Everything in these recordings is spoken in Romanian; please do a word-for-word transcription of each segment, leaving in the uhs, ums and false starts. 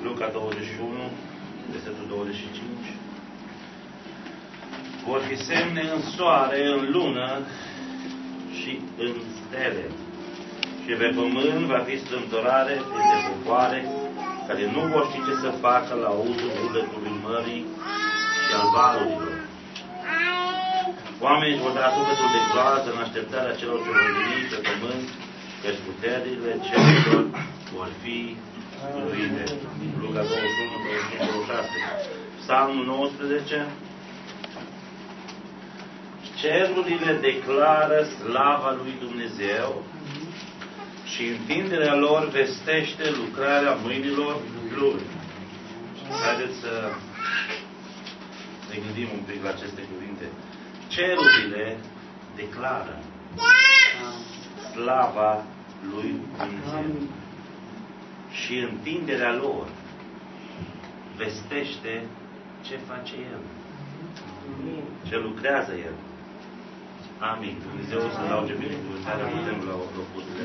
Luca douăzeci și unu, versetul douăzeci și cinci. Vor fi semne în soare, în lună și în stele. Și pe pământ va fi strâmtorare printre popoare, care nu vor ști ce să facă la auzul urletului mării și al valurilor. Oamenii își vor da sufletul de groază în așteptarea celor ce vor veni pe pământ, căci puterile cerurilor vor fi luite. Luca douăzeci și unu, douăzeci și cinci, douăzeci și șase. Psalmul nouăsprezece. Cerurile declară slava lui Dumnezeu și întinderea lor vestește lucrarea mâinilor lui. Haideți să ne gândim un pic la aceste cuvinte. Cerurile declară slava lui Dumnezeu și întinderea lor vestește ce face El, ce lucrează El. Amin. Dumnezeu să lauge binecuvântarea, putem la locurile.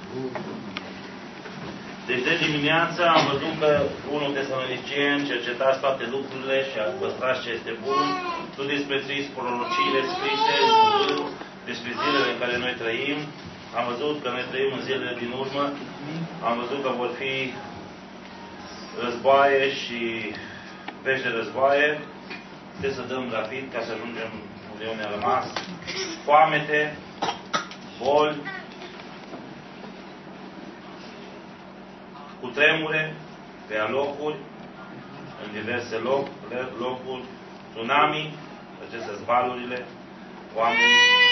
Deci de dimineață am văzut că unul Tesaloniceni cercetați toate lucrurile și a păstrat ce este bun. Nu desprețuiți prorociile scrise despre zilele în care noi trăim. Am văzut că noi trăim în zilele din urmă. Am văzut că vor fi războaie și vești de războaie. Trebuie să dăm rapid ca să ajungem unde ne-a rămas. Foamete, boli, cu tremure pe alocuri, în diverse loc, locuri, tsunami, acestea sunt valurile, oameni.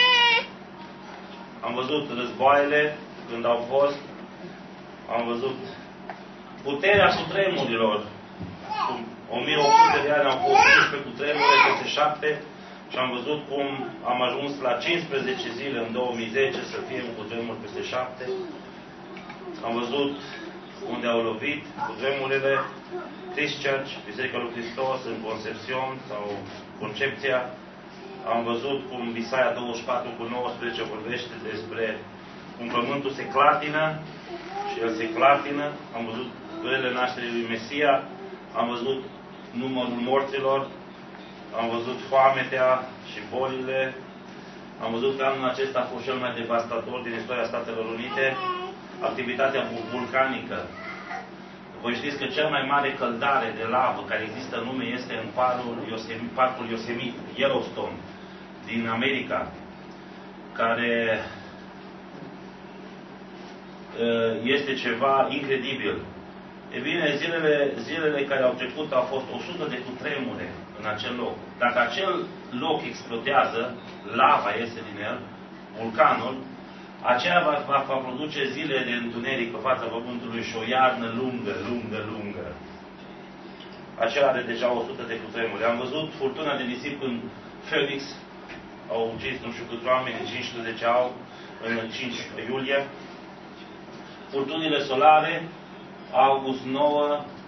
Am văzut războaiele când au fost, am văzut puterea cutremurilor. o mie opt sute de ani au fost unsprezece cutremure peste șapte și am văzut cum am ajuns la cincisprezece zile în două mii zece să fie un cutremur peste șapte. Am văzut unde au lovit cutremurile, Christchurch, Biserica lui Hristos, în Concepțion sau Concepția. Am văzut cum Isaia douăzeci și patru cu nouăsprezece vorbește despre cum pământul se clatină și el se clatină. Am văzut duerele nașterii lui Mesia. Am văzut numărul morților. Am văzut foametea și bolile. Am văzut că anul acesta a fost cel mai devastator din istoria Statelor Unite. Activitatea vulcanică. Voi știți că cea mai mare căldare de lavă care există în lume este în parcul Yosemite, parcul Yosemite, Yellowstone, din America, care este ceva incredibil. E bine, zilele, zilele care au trecut au fost o sută de cutremure în acel loc. Dacă acel loc explodează, lava iese din el, vulcanul, aceea va, va, va produce zile de întuneric pe fața pământului și o iarnă lungă, lungă, lungă. Aceea are deja o sută de cutremure. Am văzut furtuna de nisip în Phoenix. Au ucis nu știu câți oameni, cincisprezece au, în cinci iulie. Furtunile solare, august nouă.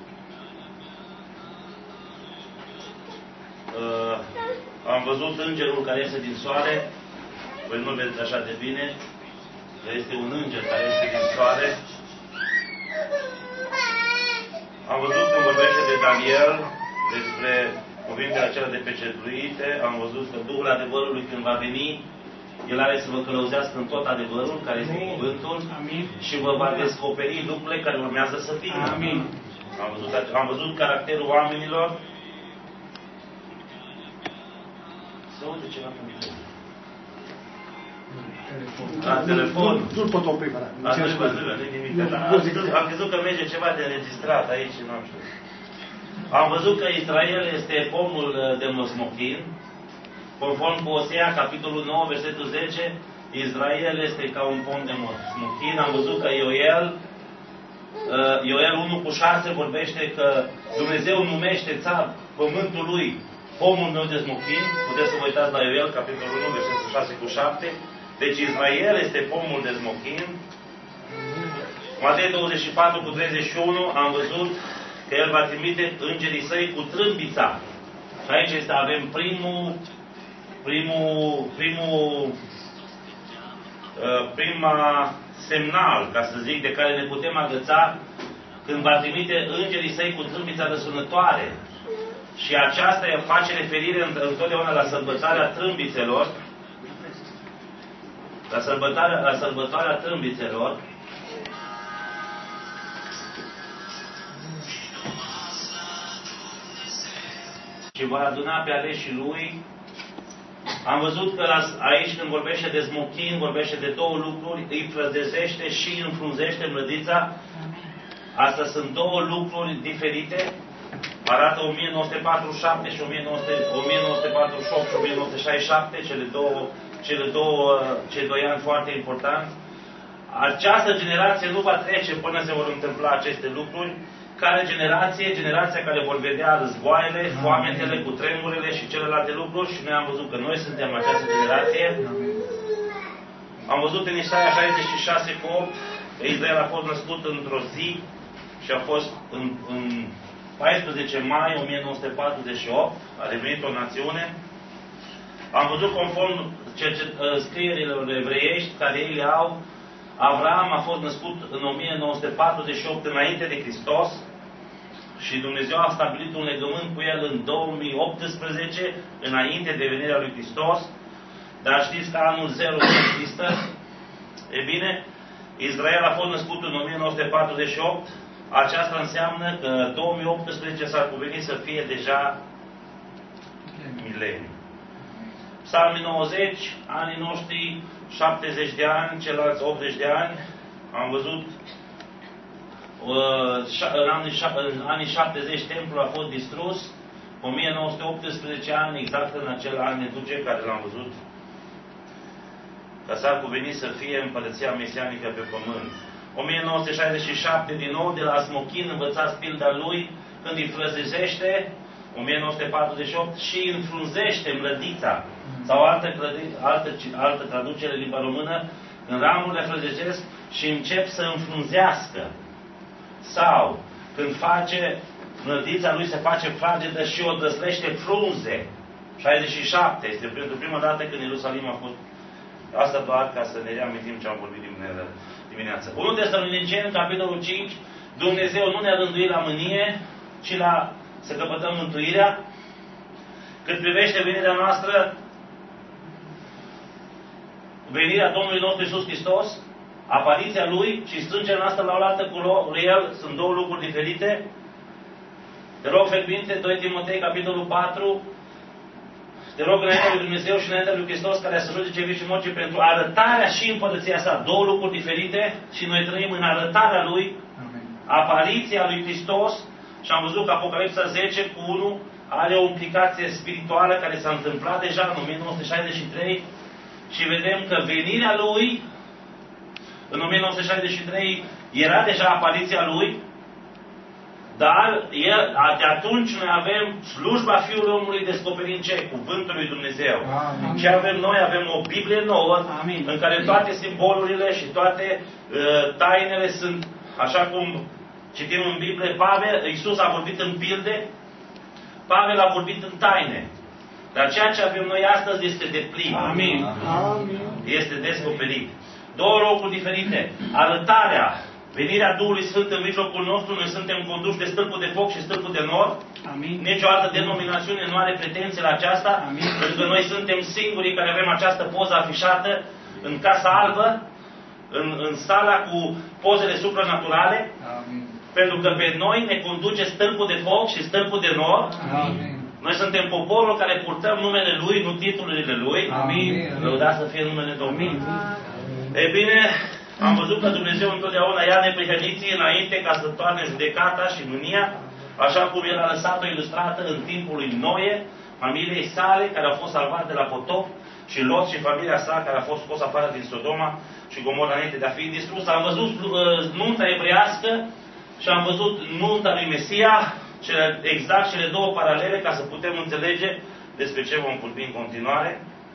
Uh, am văzut îngerul care iese din soare. Voi nu vedeți așa de bine. Este un înger care este din soare. Am văzut când vorbește de Daniel, despre cuvintele acelea de pecetluite. Am văzut că Duhul adevărului când va veni, El are să vă călăuzească în tot adevărul, care este cuvântul. Amin. Și vă va descoperi lucrurile care urmează să vină. Amin. Am văzut, am văzut caracterul oamenilor. Să uite ceva pe mine. La telefon. Nu-l pot opri, vă Am văzut că merge ceva de înregistrat aici, nu știu. Am văzut că Israel este pomul de mosmochin. Conform cu Osea, capitolul nouă, versetul zece, Israel este ca un pom de mosmochin. Am văzut că Ioel, Ioel unu cu șase vorbește că Dumnezeu numește țara pământul lui pomul meu de smochin. Puteți să vă uitați la Ioel, capitolul unu, versetul șase cu șapte. Deci Israel este pomul de smochin. Matei douăzeci și patru cu treizeci și unu am văzut că El va trimite îngerii Săi cu trâmbița. Și aici este, avem primul, primul, primul, prima semnal, ca să zic, de care ne putem agăța când va trimite îngerii săi cu trâmbița răsunătoare. Și aceasta face referire întotdeauna la sărbătoarea trâmbițelor, la sărbătoarea, la sărbătoarea trâmbițelor, și va aduna pe aleșii lui. Am văzut că aici, când vorbește de smochin, vorbește de două lucruri, îi frădezește și înfrunzește mlădița. Astea sunt două lucruri diferite. Arată o mie nouă sute patruzeci și șapte și o mie nouă sute patruzeci și opt și o mie nouă sute șaizeci și șapte, cele două, cele două, cei doi ani foarte importanți. Această generație nu va trece până se vor întâmpla aceste lucruri. Care generație? Generația care vor vedea războaiele, foametele, cutremurele și celelalte lucruri. Și noi am văzut că noi suntem această generație. Am văzut în Isaia șaizeci și șase cu opt că Israel a fost născut într-o zi și a fost în, în paisprezece mai o mie nouă sute patruzeci și opt, a devenit o națiune. Am văzut conform scrierilor evreiești care ei le au, Avram a fost născut în o mie nouă sute patruzeci și opt înainte de Hristos și Dumnezeu a stabilit un legământ cu el în două mii optsprezece, înainte de venirea lui Hristos. Dar știți că anul zero nu există. E bine, Israel a fost născut în o mie nouă sute patruzeci și opt. Aceasta înseamnă că două mii optsprezece s-ar cuveni să fie deja mileniu. Psalmii nouăzeci, anii noștri, șaptezeci de ani, ceilalți optzeci de ani. Am văzut în anii, în anii șaptezeci templul a fost distrus. o mie nouă sute optsprezece ani, exact în acel an ne duce care l-am văzut. Ca s-ar cuveni să fie împărăția mesianică pe pământ. o mie nouă sute șaizeci și șapte, din nou, de la smochin învățați pilda lui, când îi frăzezește, o mie nouă sute patruzeci și opt, și înfrunzește mlădița. Sau altă, altă, altă traducere în limba română, în ramurile frăzezesc și încep să înfrunzească. Sau, când face, mlădița lui se face fragedă și o dăslește frunze. șaizeci și șapte, este pentru prima dată când Ierusalim a fost. Asta doar ca să ne reamintim ce am vorbit dimineața. unu Tesaloniceni, capitolul cinci, Dumnezeu nu ne-a rânduit la mânie, ci la să căpătăm mântuirea. Cât privește venirea noastră, venirea Domnului nostru Iisus Hristos, apariția Lui și strângerea noastră la oaltă cu El sunt două lucruri diferite. Te rog, fierbinte, doi Timotei, capitolul patru, te rog înaintea lui Dumnezeu și înaintea lui Hristos, care a săruge ce vii și morții, pentru arătarea și împărăția sa. Două lucruri diferite și noi trăim în arătarea Lui, apariția lui Hristos. Și am văzut că Apocalipsa zece cu unu are o implicație spirituală care s-a întâmplat deja în o mie nouă sute șaizeci și trei și vedem că venirea Lui în o mie nouă sute șaizeci și trei era deja apariția Lui, dar el, de atunci noi avem slujba Fiului Omului descoperind ce? Cuvântul lui Dumnezeu. Amin. Ce avem noi? Avem o Biblie nouă. Amin. În care toate simbolurile și toate uh, tainele sunt, așa cum citim în Biblie, Pavel, Iisus a vorbit în pilde, Pavel a vorbit în taine. Dar ceea ce avem noi astăzi este de plin. Amin. Amin. Este descoperit. Două locuri diferite. Arătarea, venirea Duhului Sfânt în mijlocul nostru, noi suntem conduși de stâlpul de foc și stâlpul de nor. Amin. Nici o altă denominațiune nu are pretenție la aceasta. Amin. Pentru că noi suntem singurii care avem această poză afișată în Casa Albă, în, în sala cu pozele supranaturale. Amin. Pentru că pe noi ne conduce stâlpul de foc și stâlpul de nor. Amin. Noi suntem poporul care purtăm numele Lui, nu titlurile Lui. Amin. Lăudați să fie numele Domnului. Ei bine, am văzut că Dumnezeu întotdeauna ia neprihăniții înainte ca să toarne judecata și mânia, așa cum El a lăsat-o ilustrată în timpul lui Noe, familiei sale care au fost salvate de la potop, și Lot și familia sa care a fost scos afară din Sodoma și Gomora înainte de a fi distrusă. Am văzut nunta evreiască și am văzut nunta lui Mesia, cele, exact cele două paralele, ca să putem înțelege despre ce vom vorbi în continuare.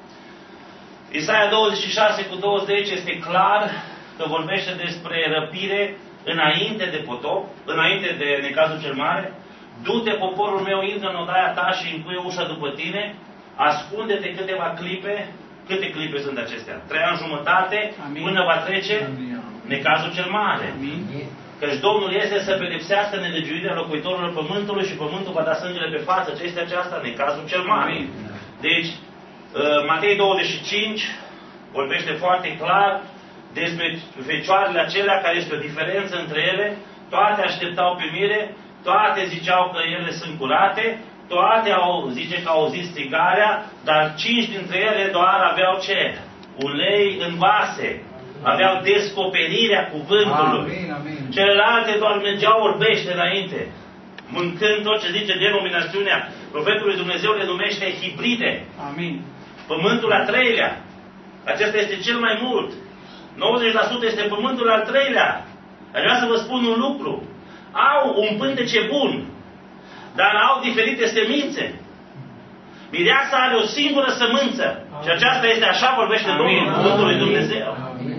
Isaia douăzeci și șase cu douăzeci este clar că vorbește despre răpire înainte de potop, înainte de necazul cel mare. Du-te, poporul meu, intră în odaia ta și încuie ușa după tine, ascunde-te câteva clipe. Câte clipe sunt acestea? Trei ani jumătate. Amin. Până va trece Amin. Necazul cel mare. Amin. Căci Domnul este să pedepsească nelegiuirea locuitorilor pământului și pământul va da sângele pe față. Ce este aceasta? Necazul cel mare. Deci, Matei douăzeci și cinci vorbește foarte clar despre fecioarele acelea, care este o diferență între ele. Toate așteptau pe mire, toate ziceau că ele sunt curate, toate au, zice că au auzit strigarea, dar cinci dintre ele doar aveau ce? Ulei în vase. Aveau descoperirea cuvântului. Amin, amin. Celelalte doar mergeau orbește înainte, mâncând tot ce zice denominațiunea. Profetul lui Dumnezeu le numește hibride. Amin. Pământul al treilea. Acesta este cel mai mult. nouăzeci la sută este pământul al treilea. Aș vrea să vă spun un lucru. Au un pântece bun, dar au diferite semințe. Mireasa are o singură sămânță. Și aceasta este, așa vorbește Domnul, cuvântul lui Dumnezeu.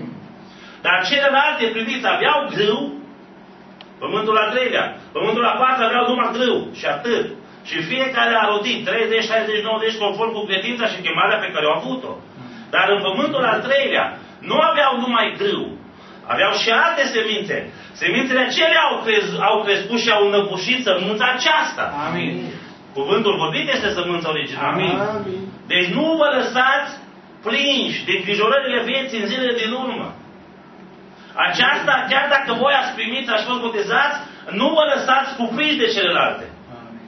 Dar celelalte, priviți, aveau grâu, pământul al treilea. Pământul al patru aveau numai grâu și atât. Și fiecare a rodit treizeci, șaizeci, nouăzeci conform cu credința și chemarea pe care au avut-o. Dar în pământul al treilea nu aveau numai grâu. Aveau și alte semințe. Semințele acelea au, crez, au crescut și au înăbușit sămânța aceasta. Amin. Cuvântul vorbit este sămânța originală. Amin. Deci nu vă lăsați prinși de îngrijorările vieții în zilele din urmă. Aceasta, chiar dacă voi ați primit, ați fost botezați, nu vă lăsați cuprinși de celelalte. Amin.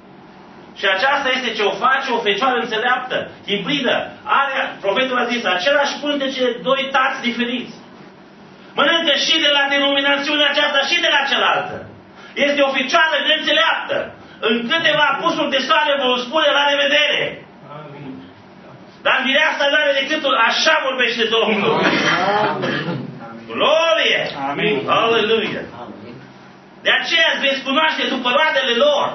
Și aceasta este ce o face o fecioară înțeleaptă, hibridă. Are, profetul a zis, același pântece, doi tați diferiți. Mănâncă și de la denominațiunea aceasta și de la cealaltă. Este o fecioară neînțeleaptă. În câteva apusuri de soare vă spune la revedere. Amin. Dar mireasa nu are decât așa vorbește Domnul. Amin. Glorie! Amin. Aleluia! De aceea îți veți cunoaște după roadele lor.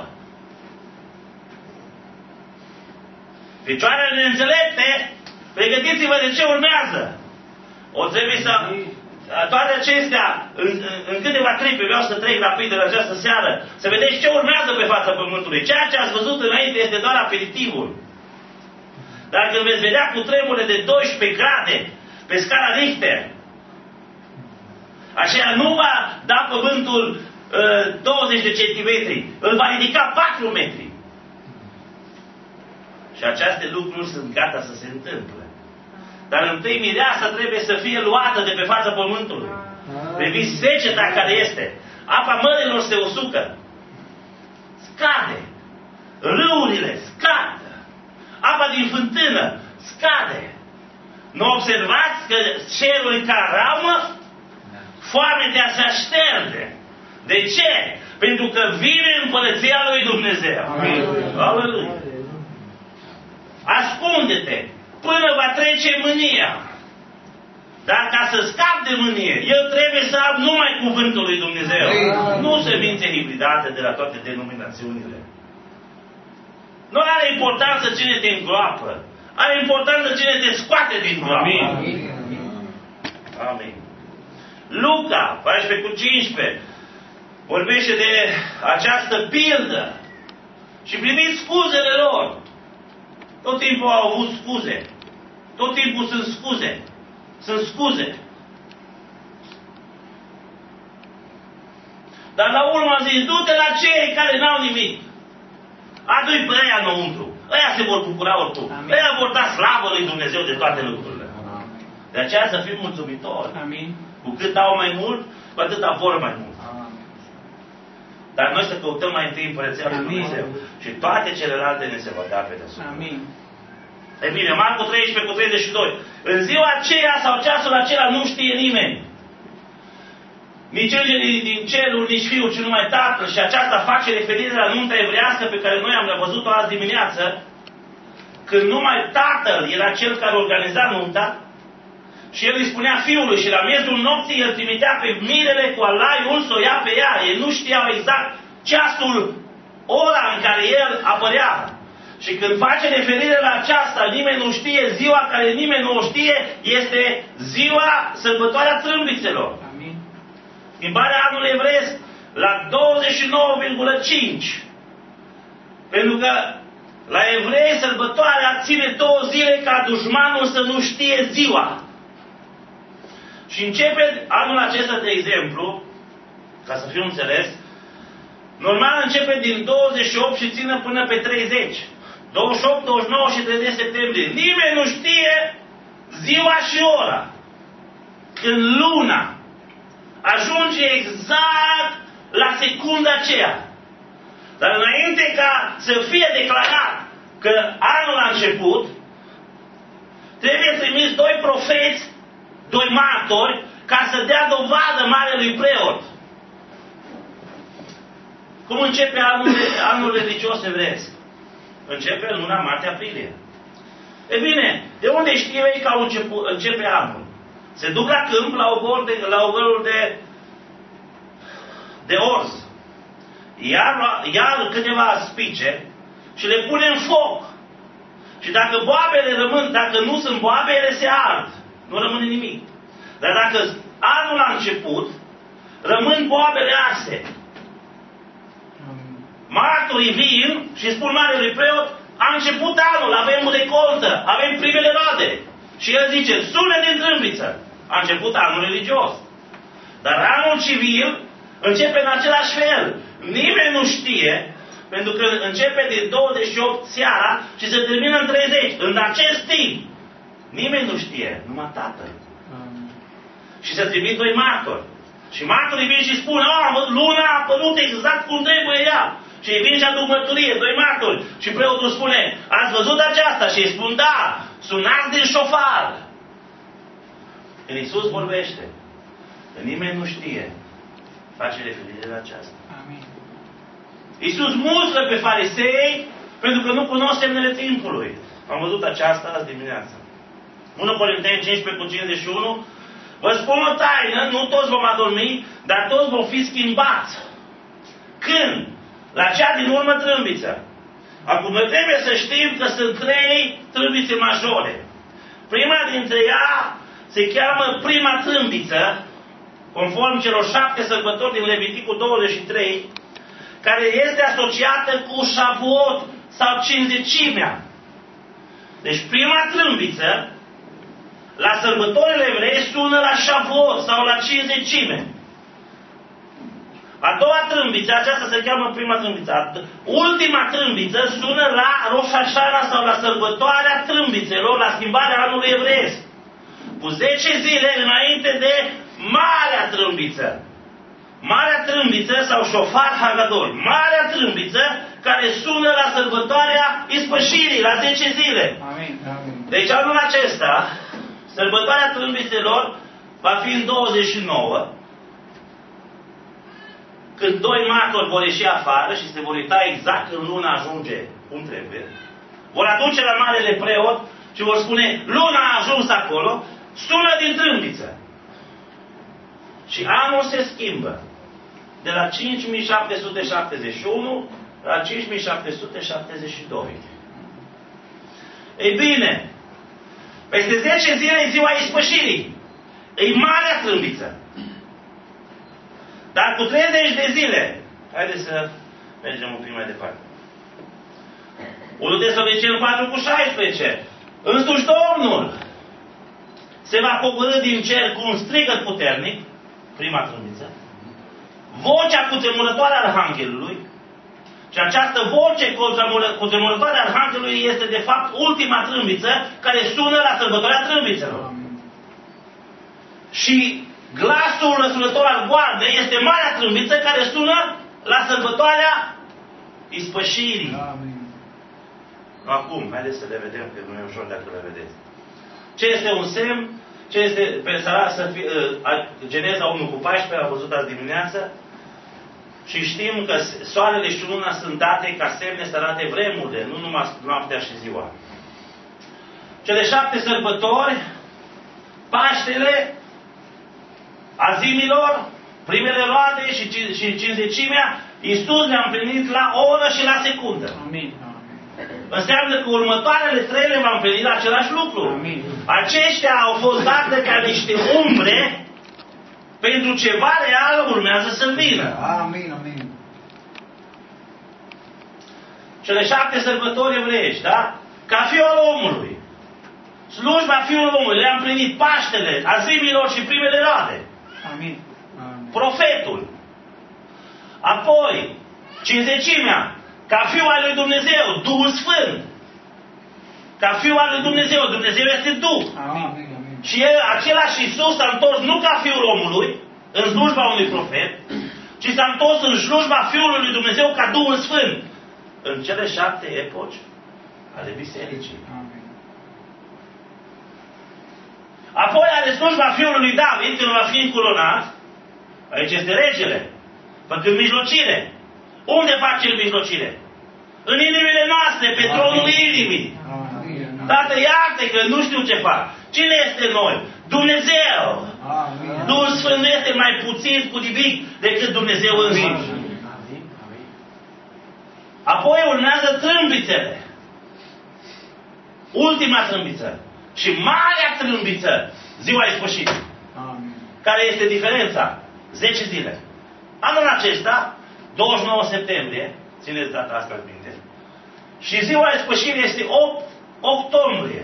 Fecioarele neînțelepte, pregătiți-vă de ce urmează. O trebuie să... Toate acestea, în, în câteva clipe, vreau să trec rapid de la această seară, să vedeți ce urmează pe fața Pământului. Ceea ce ați văzut înainte este doar aperitivul. Dar când veți vedea cu tremure de doisprezece grade pe scara Richter, aceea nu va da Pământul uh, douăzeci de centimetri, îl va ridica patru metri. Și aceste lucruri sunt gata să se întâmple. Dar întâi mireasa trebuie să fie luată de pe fața Pământului. Priviți seceta care este. Apa mărilor se usucă. Scade. Râurile scad. Apa din fântână scade. Nu observați că cerul e ca ramă? Foametea se așterne. De ce? Pentru că vine împărăția lui Dumnezeu. Aleluia. Ascunde-te până va trece mânia. Dar ca să scap de mânie, eu trebuie să am numai cuvântul lui Dumnezeu. Nu semințe hibridate de la toate denominațiunile. Nu are importanță cine te îngroapă. Are importanță cine te scoate din groapă. Amin. Amin. Luca, paisprezece cu cincisprezece, vorbește de această pildă. Și primiți scuzele lor. Tot timpul au avut scuze. Tot timpul sunt scuze. Sunt scuze. Dar la urmă am zis, du-te la cei care n-au nimic. Adu-i pe ăia înăuntru. Ăia se vor bucura oricum. Amin. Ăia vor da slavă lui Dumnezeu de toate lucrurile. Amin. De aceea să fim mulțumitori. Amin. Cu cât dau mai mult, cu atât vor mai mult. Amin. Dar noi să căutăm mai întâi împărăția lui Dumnezeu. Și toate celelalte ne se vor da pe deasupra. Amin. E bine, Marcu treisprezece cu treizeci și doi. În ziua aceea sau ceasul acela nu știe nimeni. Nici îngerii din cerul, nici Fiul, ci numai Tatăl. Și aceasta face referire la nunta evreiască pe care noi am văzut-o azi dimineață. Când numai Tatăl era cel care organiza nunta. Și el îi spunea Fiului și la miezul nopții el trimitea pe mirele cu alaiul să o ia pe ea. Ei nu știau exact ceasul, ora în care el apărea. Și când face referire la aceasta, nimeni nu știe, ziua care nimeni nu o știe, este ziua sărbătoarea trâmbițelor. Amin. Schimbarea anului evreiesc la douăzeci și nouă virgulă cinci. Pentru că la evrei sărbătoarea ține două zile ca dușmanul să nu știe ziua. Și începe anul acesta, de exemplu, ca să fiu înțeles, normal începe din douăzeci și opt și ține până pe treizeci. douăzeci și opt, douăzeci și nouă și treizeci septembrie. Nimeni nu știe ziua și ora când luna ajunge exact la secunda aceea. Dar înainte ca să fie declarat că anul a început, trebuie trimis doi profeți, doi martori, ca să dea dovadă marelui preot. Cum începe anul, anul religios evresc? Începe în luna martie-aprilie. E bine, de unde știu ei că au început, începe anul? Se duc la câmp, la ogorul de, la ogorul de, de orz. Iar, iar câteva spice și le pune în foc. Și dacă boabele rămân, dacă nu sunt boabe, ele se ard. Nu rămâne nimic. Dar dacă anul a început, rămân boabele arse. Martorii vin și spun marelui preot, a început anul, avem o recoltă, avem primele roade. Și el zice, sună din trâmbiță. A început anul religios. Dar anul civil începe în același fel. Nimeni nu știe, pentru că începe din douăzeci și opt seara și se termină în treizeci. În acest timp, nimeni nu știe, numai Tatăl. Și se trimit doi martori. Și martorii vin și spun, a, luna a apărut exact cum trebuie ea. Și ei vin și aduc mărturie, doi martori. Și preotul spune, ați văzut aceasta? Și ei spun, da, sunați din șofar. Când Iisus vorbește, că nimeni nu știe, face referire la aceasta. Amin. Iisus mustră pe farisei pentru că nu cunosc semnele timpului. Am văzut aceasta azi dimineață. unu Corinteni cincisprezece cu cincizeci și unu. Vă spun o taină, nu toți vom adormi, dar toți vom fi schimbați. Când? La cea din urmă trâmbiță. Acum noi trebuie să știm că sunt trei trâmbițe majore. Prima dintre ea se cheamă prima trâmbiță, conform celor șapte sărbători din Leviticul douăzeci și trei, care este asociată cu Shavuot sau cinzecimea. Deci prima trâmbiță la sărbătorile evrei sună la Shavuot sau la cinzecime. A doua trâmbiță, aceasta se cheamă prima trâmbiță. Ultima trâmbiță sună la Rosh Hashana sau la sărbătoarea trâmbițelor, la schimbarea anului evreiesc. Cu zece zile înainte de Marea Trâmbiță. Marea Trâmbiță sau Șofar Hagadol. Marea Trâmbiță care sună la sărbătoarea Ispășirii, la zece zile. Amin. Amin. Deci anul acesta, sărbătoarea Trâmbițelor va fi în douăzeci și nouă, când doi martori vor ieși afară și se vor uita exact când luna ajunge cum trebuie. Vor aduce la marele preot și vor spune, luna a ajuns acolo, sună din trâmbiță. Și anul se schimbă. De la cinci mii șapte sute șaptezeci și unu la cinci mii șapte sute șaptezeci și doi. Ei bine, peste zece zile e ziua ispășirii. E marea trâmbiță. Dar cu treizeci de zile, haideți să mergem un pic mai departe. unu Tesaloniceni patru cu șaisprezece. Însuși Domnul se va pogorî din cer cu un strigăt puternic, prima trâmbiță, vocea cutremurătoare a Arhanghelului, și această voce cutremurătoare a Arhanghelului este de fapt ultima trâmbiță care sună la sărbătoarea trâmbițelor. Și glasul răsunător al goarnei este marea trâmbiță care sună la sărbătoarea ispășirii. Amin. Acum, haideți să le vedem, că nu e ușor dacă le vedeți. Ce este un semn? Ce este pe Sara să fie, uh, Geneza unu cu paisprezece, am văzut azi dimineață, și știm că soarele și luna sunt date ca semne să arate vremurile, nu numai noaptea și ziua. Cele șapte sărbători, Paștele, Azimilor, primele roade și, și cinzecimea, Iisus le-a împlinit la oră și la secundă. Amin. Înseamnă că următoarele trei le va împlini la același lucru. Amin. Aceștia au fost date ca niște umbre pentru ceva real urmează să vină. Amin, amin. Cele șapte sărbători evreiești, da? Ca fiul al omului. Slujba fiului omului le-a împlinit Paștele, Azimilor și primele roade. Amin. Amin. Profetul. Apoi, cincizecimea, ca Fiul al lui Dumnezeu, Duhul Sfânt. Ca Fiul al lui Dumnezeu, Dumnezeu este Duh. Amin. Și el, același Iisus s-a întors nu ca Fiul omului, în slujba unui profet, ci s-a întors în slujba Fiului lui Dumnezeu ca Duhul Sfânt. În cele șapte epoci ale bisericii. Amin. Apoi are slujba Fiului lui David, când va fi încoronat. Aici este regele, făcând mijlocire. Unde face el mijlocire? În inimile noastre, pe tronul inimii. Amin. Tată, iartă că nu știu ce fac. Cine este noi? Dumnezeu! Amin. Duhul Sfânt nu este mai puțin cu nimic decât Dumnezeu însuși. Apoi urmează trâmbițele. Ultima trâmbiță. Și marea trâmbiță, ziua ispășirii. Amin. Care este diferența? zece zile. Anul acesta, douăzeci și nouă septembrie, țineți data asta în minte, și ziua ispășirii este opt octombrie.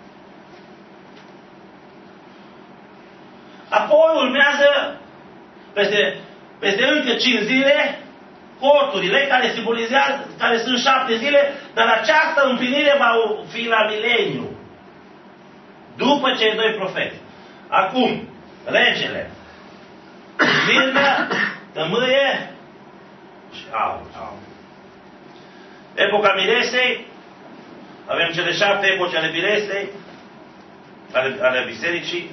Apoi urmează, peste, peste încă cinci zile, corturile care simbolizează, care sunt șapte zile, dar această împlinire va fi la mileniu. După cei doi profeți. Acum, regele, Smirna, tămâie și aur. Epoca Miresei, avem cele șapte epoci ale Miresei, ale, ale bisericii.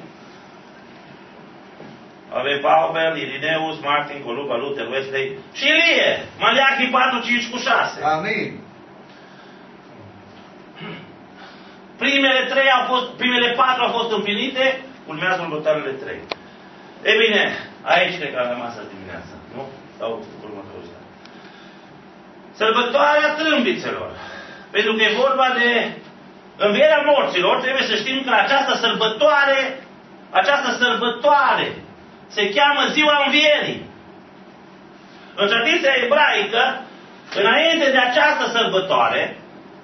Avem Pavel, Irineus, Martin, Coluba, Luther, Wesley și Ilie. Maleachi patru, cinci cu șase. Amin. Primele trei au fost, primele patru au fost împlinite, urmează următoarele trei. E bine, aici cred că am rămas azi dimineața, nu? Sau următorul ăsta. Sărbătoarea trâmbițelor. Pentru că e vorba de învierea morților, trebuie să știm că această sărbătoare, această sărbătoare se cheamă Ziua Învierii. În tradiția ebraică, înainte de această sărbătoare,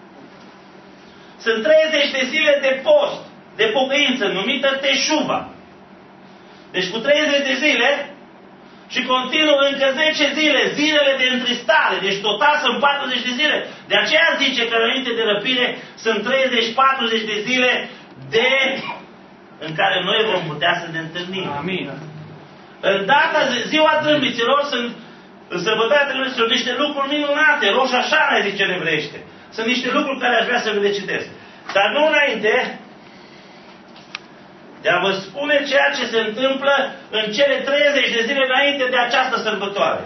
sunt treizeci de zile de post, de pocăință, numită Teșuva. Deci cu treizeci de zile și continuă încă zece zile, zilele de întristare. Deci total sunt patruzeci de zile. De aceea zice că înainte de răpire sunt treizeci patruzeci de zile de în care noi vom putea să ne întâlnim. Amin. În data, ziua trâmbiților sunt, în sărbătoarea trâmbiților, sunt niște lucruri minunate, Roș Hașana, zice în evreiește. Sunt niște lucruri care aș vrea să vi le citesc. Dar nu înainte de a vă spune ceea ce se întâmplă în cele treizeci de zile înainte de această sărbătoare.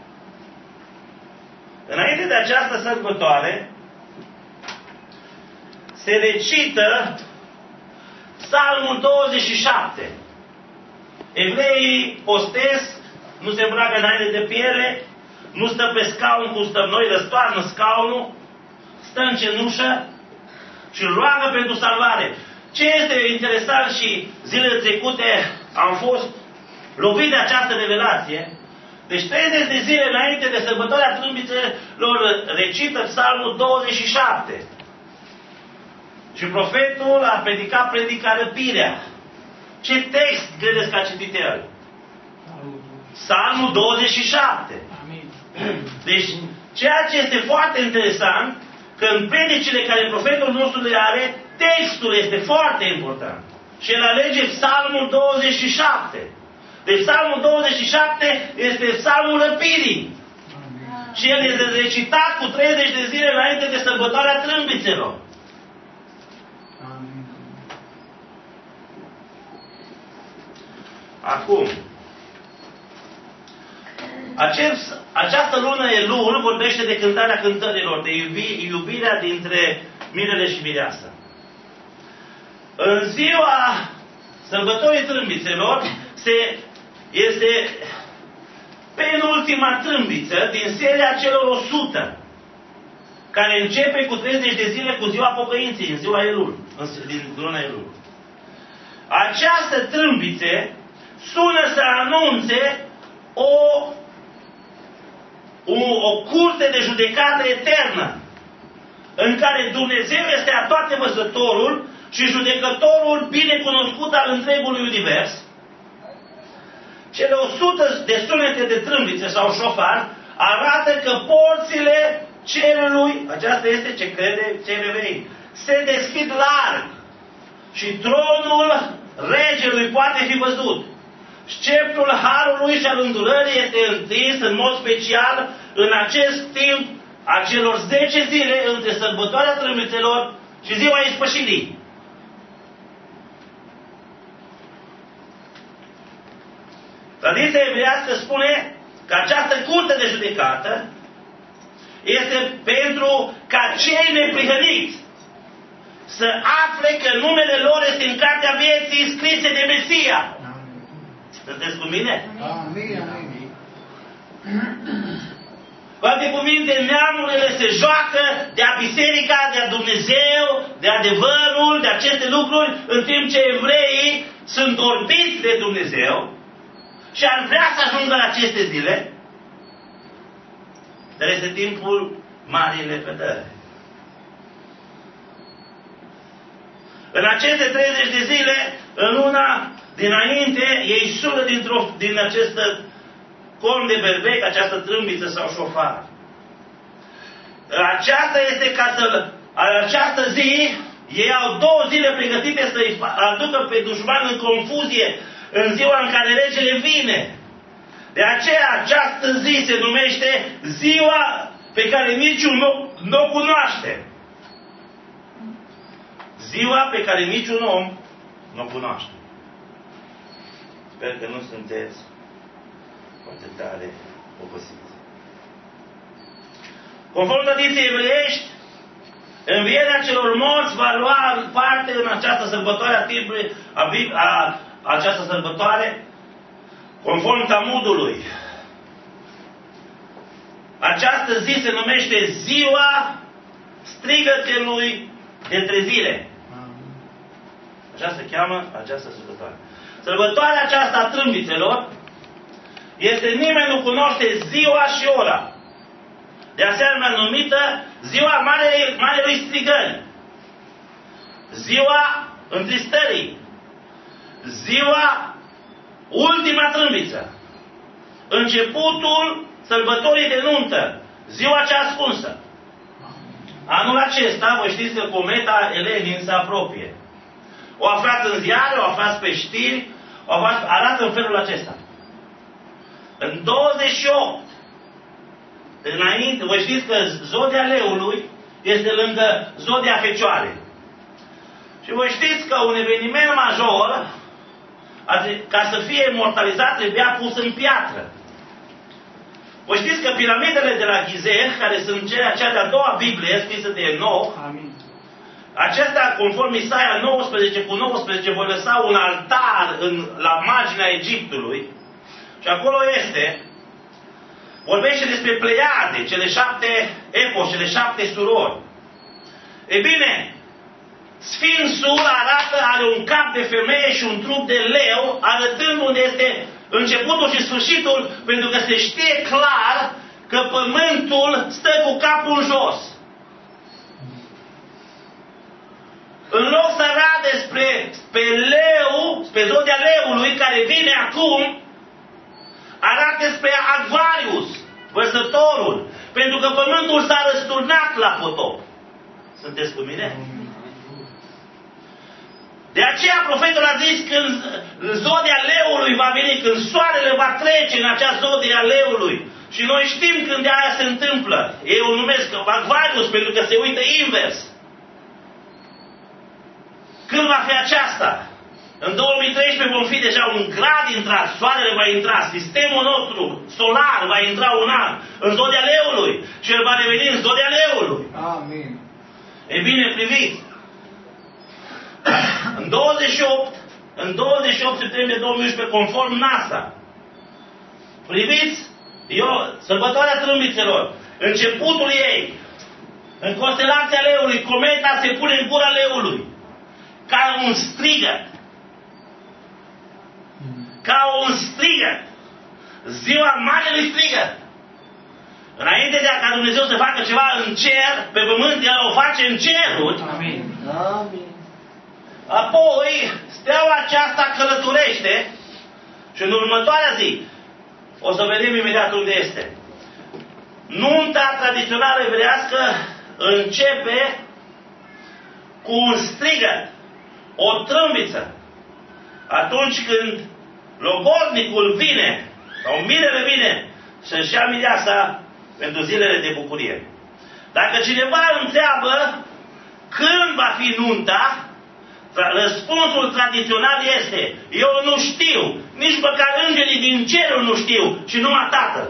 Înainte de această sărbătoare se recită Psalmul douăzeci și șapte. Evreii postesc, nu se îmbracă înainte de piele, nu stă pe scaun cum stăm noi, răstoarnă scaunul, stă în cenușă și roagă pentru salvare. Ce este interesant și zilele trecute am fost lovit de această revelație. Deci treizeci de zile înainte de sărbătoarea trâmbițelor recită Psalmul douăzeci și șapte. Și profetul a predicat predica răpirea. Ce text credeți că a citit el? Psalmul douăzeci și șapte. Deci, ceea ce este foarte interesant, că în predicile care profetul nostru le are, textul este foarte important. Și el alege Psalmul douăzeci și șapte. Deci Psalmul douăzeci și șapte este Psalmul răpirii. Și el este recitat cu treizeci de zile înainte de sărbătoarea trâmbițelor. Acum, acest, această lună Elul vorbește de cântarea cântărilor, de iubi, iubirea dintre mirele și mireasă. În ziua sărbătorii trâmbițelor se, este penultima trâmbiță din seria celor o sută, care începe cu treizeci de zile cu ziua pocăinței, în ziua Elul, din luna Elul. Această trâmbițe sună să anunțe o, o, o curte de judecată eternă, în care Dumnezeu este atoatevăzătorul și judecătorul binecunoscut al întregului univers. Cele o sută de sunete de trâmbițe sau șofar arată că porțile cerului, aceasta este ce crede cei evrei, se deschid larg și tronul regelui poate fi văzut. Sceptrul harului și al îndurării este întins în mod special în acest timp a celor zece zile între sărbătoarea trâmbițelor și ziua ispășirii. Tradiția evreiască spune că această curte de judecată este pentru ca cei neprihăniți să afle că numele lor este în cartea vieții scrise de Mesia. Sunteți cu mine? Amin, amin. Cu alte cuvinte, neamurile se joacă de-a biserica, de-a Dumnezeu, de adevărul, de aceste lucruri, în timp ce evreii sunt orbiți de Dumnezeu și ar vrea să ajungă la aceste zile, dar este timpul marii lepădări. În aceste treizeci de zile, în luna dinainte, ei sună dintr-o, din acest corn de berbec, această trâmbiță sau șofar. Aceasta este ca să... Această zi, ei au două zile pregătite să-i aducă pe dușman în confuzie în ziua în care regele vine. De aceea această zi se numește ziua pe care niciun nu o cunoaște. Ziua pe care niciun om nu o cunoaște. Sper că nu sunteți foarte tare obosiți. Conform tradiției evreiești, învierea celor morți va lua parte în această sărbătoare a timpului, a, a, a această sărbătoare, conform Talmudului. Această zi se numește ziua strigătelui de trezire. Așa se cheamă această sărbătoare. Sărbătoarea aceasta a trâmbițelor este, nimeni nu cunoaște ziua și ora. De asemenea numită ziua Marelui, Marelui Strigări. Ziua întristării. Ziua ultima trâmbiță. Începutul sărbătorii de nuntă. Ziua cea ascunsă. Anul acesta, vă știți că cometa Elenin se apropie. O aflați în ziare, o aflați pe știri, o aflați, arată în felul acesta. În douăzeci și opt, înainte, vă știți că zodia leului este lângă zodia fecioarei. Și vă știți că un eveniment major, ca să fie immortalizat, trebuia pus în piatră. Vă știți că piramidele de la Gizeh, care sunt cea, cea de-a doua Biblie scrisă de Enoch, acesta, conform Isaia nouăsprezece cu nouăsprezece, voi lăsa un altar în, la marginea Egiptului. Și acolo este, vorbește despre Pleiade, cele șapte epoși, cele șapte surori. E bine, Sfinxul arată, are un cap de femeie și un trup de leu, arătând unde este începutul și sfârșitul, pentru că se știe clar că pământul stă cu capul în jos. În loc să arate spre, spre leu, spre zodia leului, care vine acum, arată spre Aquarius, vărsătorul, pentru că pământul s-a răsturnat la potop. Sunteți cu mine? De aceea profetul a zis când zodia leului va veni, când soarele va trece în acea zodie a leului. Și noi știm când de aia se întâmplă. Ei o numesc Aquarius pentru că se uită invers. Când va fi aceasta? În două mii treisprezece vom fi deja un grad intrat, soarele va intra, sistemul nostru solar va intra un an în zodia leului și el va reveni în zodia leului. Amin. E bine, priviți. În douăzeci și opt, în douăzeci și opt septembrie două mii unsprezece, conform NASA, priviți, eu, sărbătoarea trâmbițelor, începutul ei, în constelația leului, cometa se pune în gura leului, ca un strigăt. Ca un strigăt. Ziua marelui strigăt. Înainte de a ca Dumnezeu să facă ceva în cer, pe pământ, El o face în ceruri. Amin. Amin. Apoi, steaua aceasta călătorește și în următoarea zi, o să vedem imediat unde este. Nunta tradițională evrească începe cu un strigăt, o trâmbiță. Atunci când logodnicul vine, sau mirele vine, să-și ia mireasa pentru zilele de bucurie. Dacă cineva întreabă când va fi nunta, răspunsul tradițional este: eu nu știu, nici măcar îngerii din cerul nu știu, ci numai Tatăl.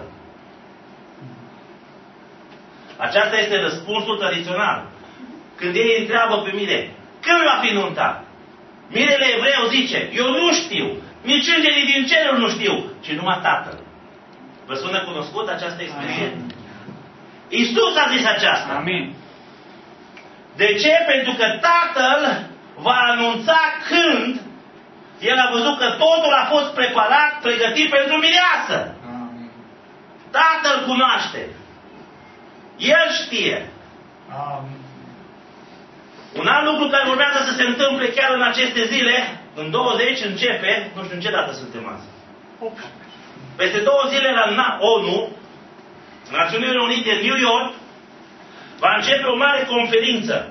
Aceasta este răspunsul tradițional. Când ei întreabă pe mire, când va fi nunta? Mirele evreu zice: eu nu știu, nici îngerii din cerul nu știu, ci numai Tatăl. Vă sună cunoscut această expresie? Amin. Iisus a zis aceasta. Amin. De ce? Pentru că Tatăl va anunța când El a văzut că totul a fost preparat, pregătit pentru mireasă. Amin. Tatăl cunoaște. El știe. Amin. Un alt lucru care urmează să se întâmple chiar în aceste zile, în douăzeci începe, nu știu în ce dată suntem azi. Peste două zile la O N U, Națiunile Unite, în New York, va începe o mare conferință.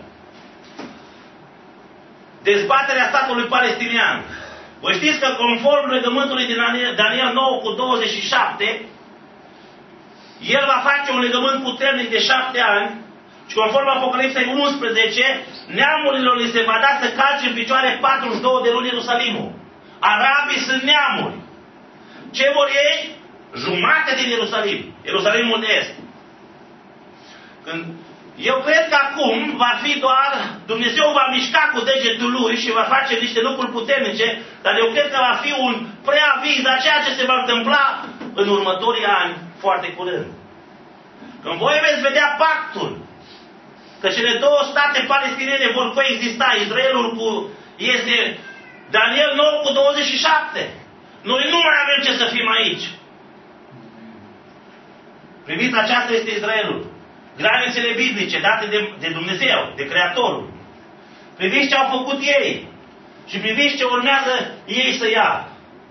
Dezbaterea statului palestinian. Voi știți că conform legământului din Daniel nouă cu douăzeci și șapte, el va face un legământ puternic de șapte ani și conform Apocalipsei unsprezece, neamurilor li se va da să calce în picioare patruzeci și două de luni Ierusalimul. Arabii sunt neamuri. Ce vor ei? Jumate din Ierusalim. Ierusalimul de Est. Când eu cred că acum va fi doar, Dumnezeu va mișca cu degetul lui și va face niște lucruri puternice, dar eu cred că va fi un preaviz a ceea ce se va întâmpla în următorii ani foarte curând. Când voi veți vedea pactul, că cele două state palestiniene vor coexista, Israelul cu, este Daniel nouă cu douăzeci și șapte. Noi nu mai avem ce să fim aici. Priviți, aceasta este Israelul. Granițele biblice date de, de Dumnezeu, de Creatorul. Priviți ce au făcut ei. Și priviți ce urmează ei să ia.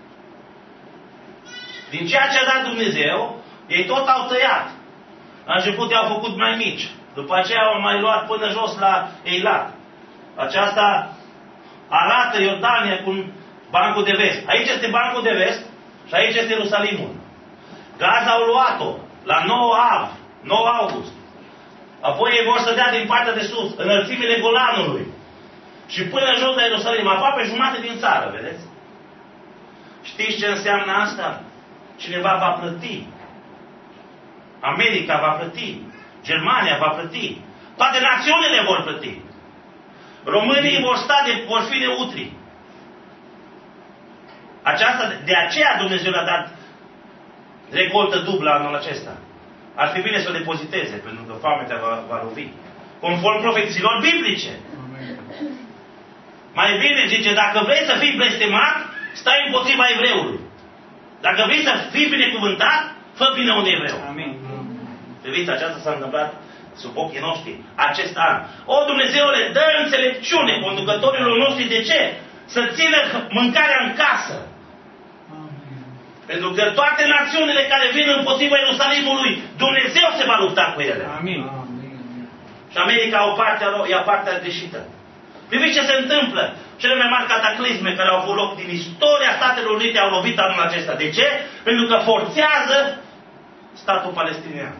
Din ceea ce a dat Dumnezeu, ei tot au tăiat. La început i-au făcut mai mici. După aceea au mai luat până jos la Eilat. Aceasta arată Iordania cu Bancul de Vest. Aici este Bancul de Vest și aici este Ierusalimul. Gaza au luat-o la nouă Av, nouă august. Apoi ei vor să dea din partea de sus, înălțimile Golanului. Și până jos la Ierusalim, aproape jumate din țară, vedeți? Știți ce înseamnă asta? Cineva va plăti. America va plăti. Germania va plăti. Toate națiunile vor plăti. Românii vor sta de, vor fi neutri. Aceasta, de aceea Dumnezeu le-a dat recoltă dublă anul acesta. Ar fi bine să o depoziteze, pentru că foametea va, va lovi. Conform profețiilor biblice. Amin. Mai bine zice, dacă vrei să fii blestemat, stai împotriva evreului. Dacă vrei să fii binecuvântat, fă bine un evreu. Amin. Priviți, aceasta s-a întâmplat sub ochii noștri acest an. O, Dumnezeule, dă înțelepciune conducătorilor noștri. De ce? Să țină mâncarea în casă. Pentru că toate națiunile care vin împotriva Ierusalimului, Dumnezeu se va lupta cu ele. Amin. Și America o parte, ia partea greșită. Priviți ce se întâmplă. Cele mai mari cataclisme care au avut loc din istoria Statelor Unite au lovit anul acesta. De ce? Pentru că forțează statul palestinian.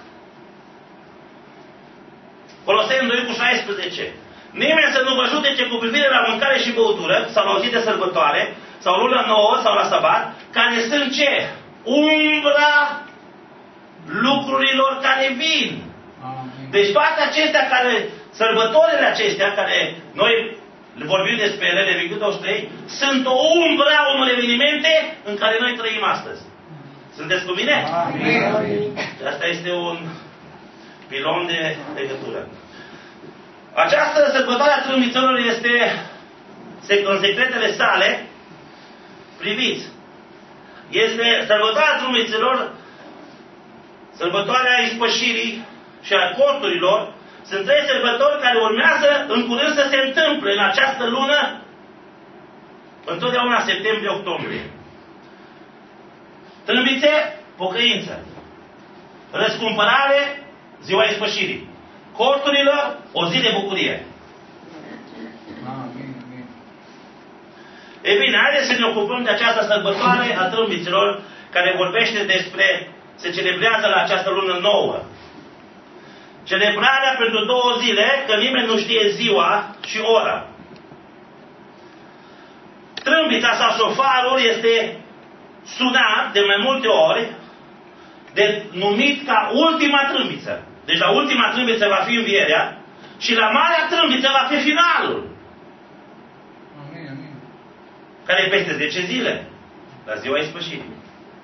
Coloseni doi cu șaisprezece. Nimeni să nu vă judece cu privire la mâncare și băutură, sau la o zi de sărbătoare, sau luna nouă, sau la sabat, care sunt ce? Umbra lucrurilor care vin. Amin. Deci toate acestea care, sărbătorile acestea, care noi le vorbim despre ele, Leviticul douăzeci și trei, sunt o umbră a unor evenimente în care noi trăim astăzi. Sunteți cu mine? Amin. Asta este un pilon de legătură. Această sărbătoare a trâmbițelor este, în secretele sale, priviți, este sărbătoarea trâmbițelor, sărbătoarea ispășirii și a corturilor. Sunt trei sărbători care urmează în curând să se întâmple în această lună, întotdeauna septembrie-octombrie. Trâmbițe, pocăință. Răscumpărare, ziua ispășirii. Corturilor, o zi de bucurie. Amin, amin. E bine, haideți să ne ocupăm de această sărbătoare a trâmbiților, care vorbește despre, se celebrează la această lună nouă. Celebrarea pentru două zile, că nimeni nu știe ziua și ora. Trâmbița sau șofarul este sunat de mai multe ori, de, numit ca ultima trâmbiță. Deci la ultima trâmbiță va fi învierea și la marea trâmbiță va fi finalul. Amin, amin. Care e peste zece zile. La ziua ispășirii.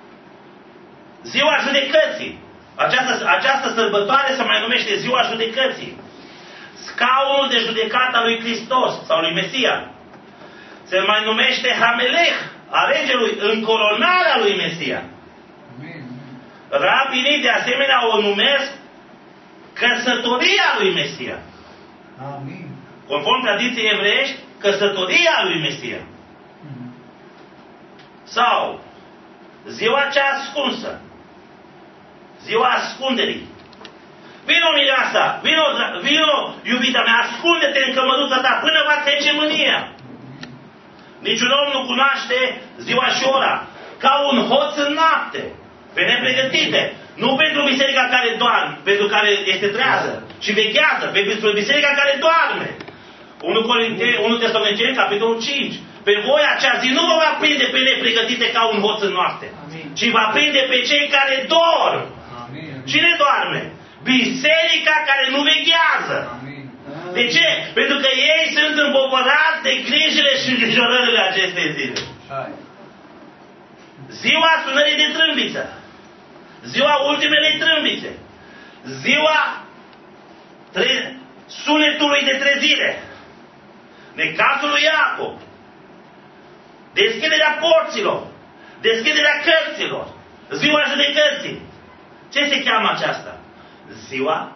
Ziua judecății. Această, această sărbătoare se mai numește ziua judecății. Scaunul de judecată al lui Hristos sau lui Mesia. Se mai numește Hamelech, a regelui, încoronarea lui Mesia. Amin, amin. Rabinii de asemenea o numesc căsătoria lui Mesia. Amin. Conform tradiției evreiești, căsătoria lui Mesia. Mhm. Sau ziua cea ascunsă. Ziua ascunderii. Vino, mireasa, vino, vino, iubita mea, ascunde-te în cămăruța ta până va trece mânia. Niciun om nu cunoaște ziua și ora. Ca un hoț în noapte. Pe nepregătite. Nu pentru biserica care doarme, pentru care este trează și veghează, pentru biserica care doarme. unu Tesaloniceni, capitolul cinci. Pe voi acea zi nu vă va prinde pe nepregătite ca un hoț în noapte, Amin. ci va prinde pe cei care dorm. Amin, amin. Cine doarme? Biserica care nu veghează. Amin. De ce? Pentru că ei sunt împovărați de grijile și îngrijorările acestei zile. Hai. Ziua sunării de trâmbiță. Ziua ultimelei trâmbițe. Ziua tre- sunetului de trezire. Necazul lui Iacob. Deschiderea porților. Deschiderea cărților. Ziua judecății. Ce se cheamă aceasta? Ziua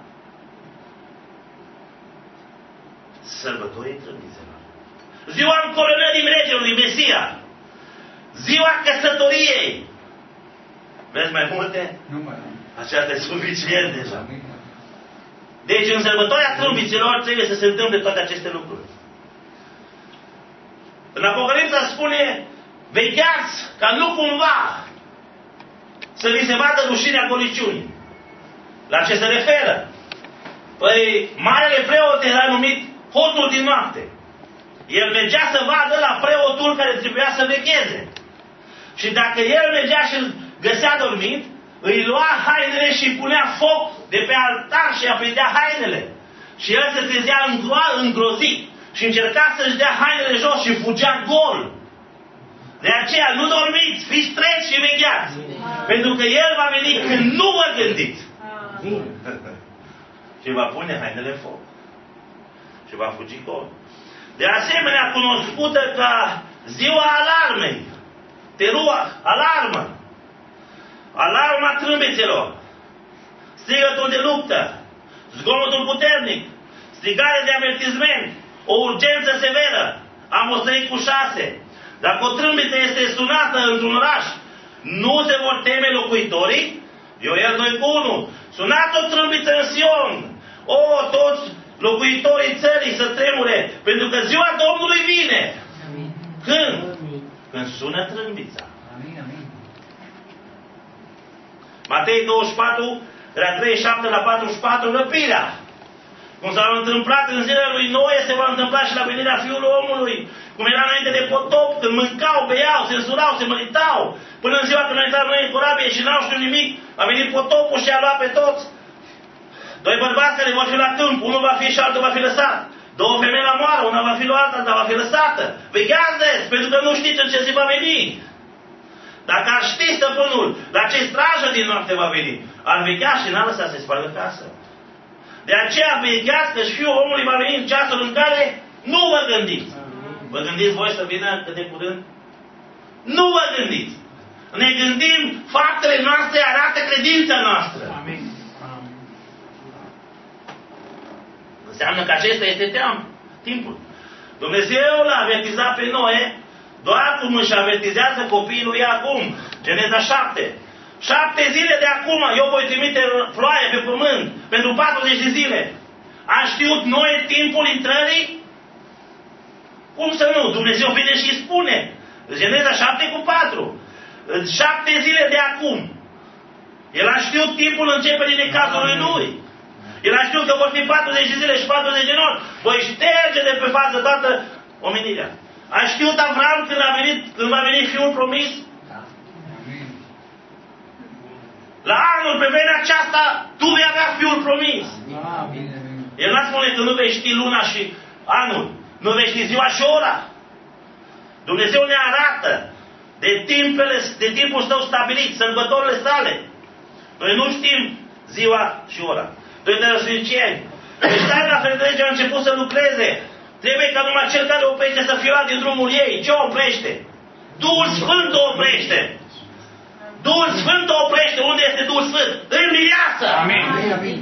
sărbătorii trâmbițelor. Ziua încoronării regelui Mesia. Ziua căsătoriei. Vreți mai multe? Nu mai am. Aceasta e suficient deja. Amin. Deci în sărbătoarea trâmbiților trebuie să se întâmple toate aceste lucruri. În Apocalipsa spune, vegheați ca nu cumva să vi se vadă rușinea goliciunii. La ce se referă? Păi, marele preot era numit hoțul din noapte. El mergea să vadă la preotul care trebuia să vegheze. Și dacă el mergea și îl găsea dormit, îi lua hainele și îi punea foc de pe altar și îi aprindea hainele. Și el se trezea îngro- îngrozit și încerca să-și dea hainele jos și fugea gol. De aceea nu dormiți, fiți treți și vegheați. Pentru că el va veni când nu vă gândiți. Și va pune hainele în foc. Și va fugi gol. De asemenea, cunoscută ca ziua alarmei. Terua, alarmă. Alarma trâmbițelor. Strigătul de luptă. Zgomotul puternic. Strigare de avertisment. O urgență severă. Amos trei cu șase. Dacă o trâmbiță este sunată într-un oraș, nu se vor teme locuitorii? Ioel doi cu unu. Sunați o trâmbiță în Sion. O, toți locuitorii țării să tremure, pentru că ziua Domnului vine. Amin. Când? Când sună trâmbița. Amin, amin. Matei douăzeci și patru, de la treizeci și șapte la patruzeci și patru, răpirea. Cum s-a întâmplat în zilele lui Noe, se va întâmpla și la venirea Fiului Omului. Cum era înainte de potop, când mâncau, beau, se însurau, se măritau. Până în ziua când a intrat Noe în corabie și n-au știut nimic, a venit potopul și a luat pe toți. Doi bărbați care vor fi la câmp, unul va fi și altul va fi lăsat. Două femei la moară, una va fi luată, alta va fi lăsată. Vegheați-ți, pentru că nu știți în ce zi va veni. Dacă ar ști stăpânul la ce strajă din noapte va veni, ar veghea și n-ar lăsa să-i spargă casă. De aceea vegheați că și Fiul omului va veni în ceasul în care nu vă gândiți. Vă gândiți voi să vină cât de curând? Nu vă gândiți. Ne gândim, faptele noastre arată credința noastră. Amin. Amin. Înseamnă că acesta este team, timpul. Dumnezeu l-a avertizat pe Noe doar cum își avertizează copiii lui acum. Geneza șapte. Șapte zile de acum eu voi trimite ploaie pe pământ pentru patruzeci de zile. Am știut noi timpul intrării? Cum să nu? Dumnezeu vine și spune. Geneza șapte cu patru. Șapte zile de acum. El a știut timpul începerii de cazului lui. El a știut că vor fi patruzeci de zile și patruzeci de nori. Voi șterge de pe față toată omenirea. A știut Avram când, a venit, când va veni fiul promis? La anul, pe vremea aceasta, tu vei avea fiul promis. El n-a spune că nu vei ști luna și anul. Nu vei ști ziua și ora. Dumnezeu ne arată de, timpele, de timpul său stabilit, sărbătorile sale. Noi nu știm ziua și ora. Doi tărăsniceni. Deci taina Fredrege a început să lucreze. Trebuie ca numai cel care oprește să fie luat din drumul ei. Ce oprește? Duhul Sfânt o oprește. Duhul Sfânt o oprește. Unde este Duhul Sfânt? În mireasă. Amin. Amin.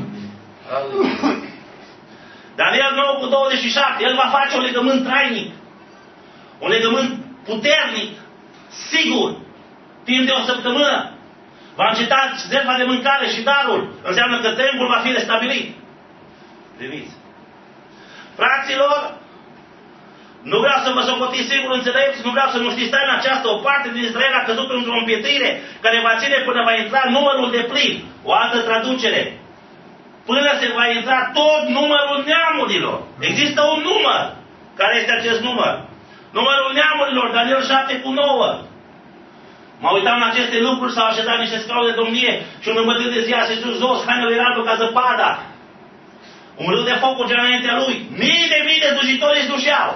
Daniel nouă cu douăzeci și șapte. El va face un legământ trainic. Un legământ puternic. Sigur. Timp de o săptămână. Va înceta jertfa de mâncare și darul. Înseamnă că templul va fi restabilit. Priviți. Fraților, nu vreau să vă socotiți singur înțelepți, nu vreau să nu știți taina aceasta. O parte din Israel a căzut într-o împietrire care va ține până va intra numărul de plin. O altă traducere. Până se va intra tot numărul neamurilor. Există un număr. Care este acest număr? Numărul neamurilor, Daniel șapte cu nouă. Mă uitam la aceste lucruri, s-au așezat niște scaune de domnie și un îmbătrân de ziua se sus jos, hainele erau ca zăpada. Un râu de foc urgea înaintea lui. Mii de mii de slujitori își dușeau.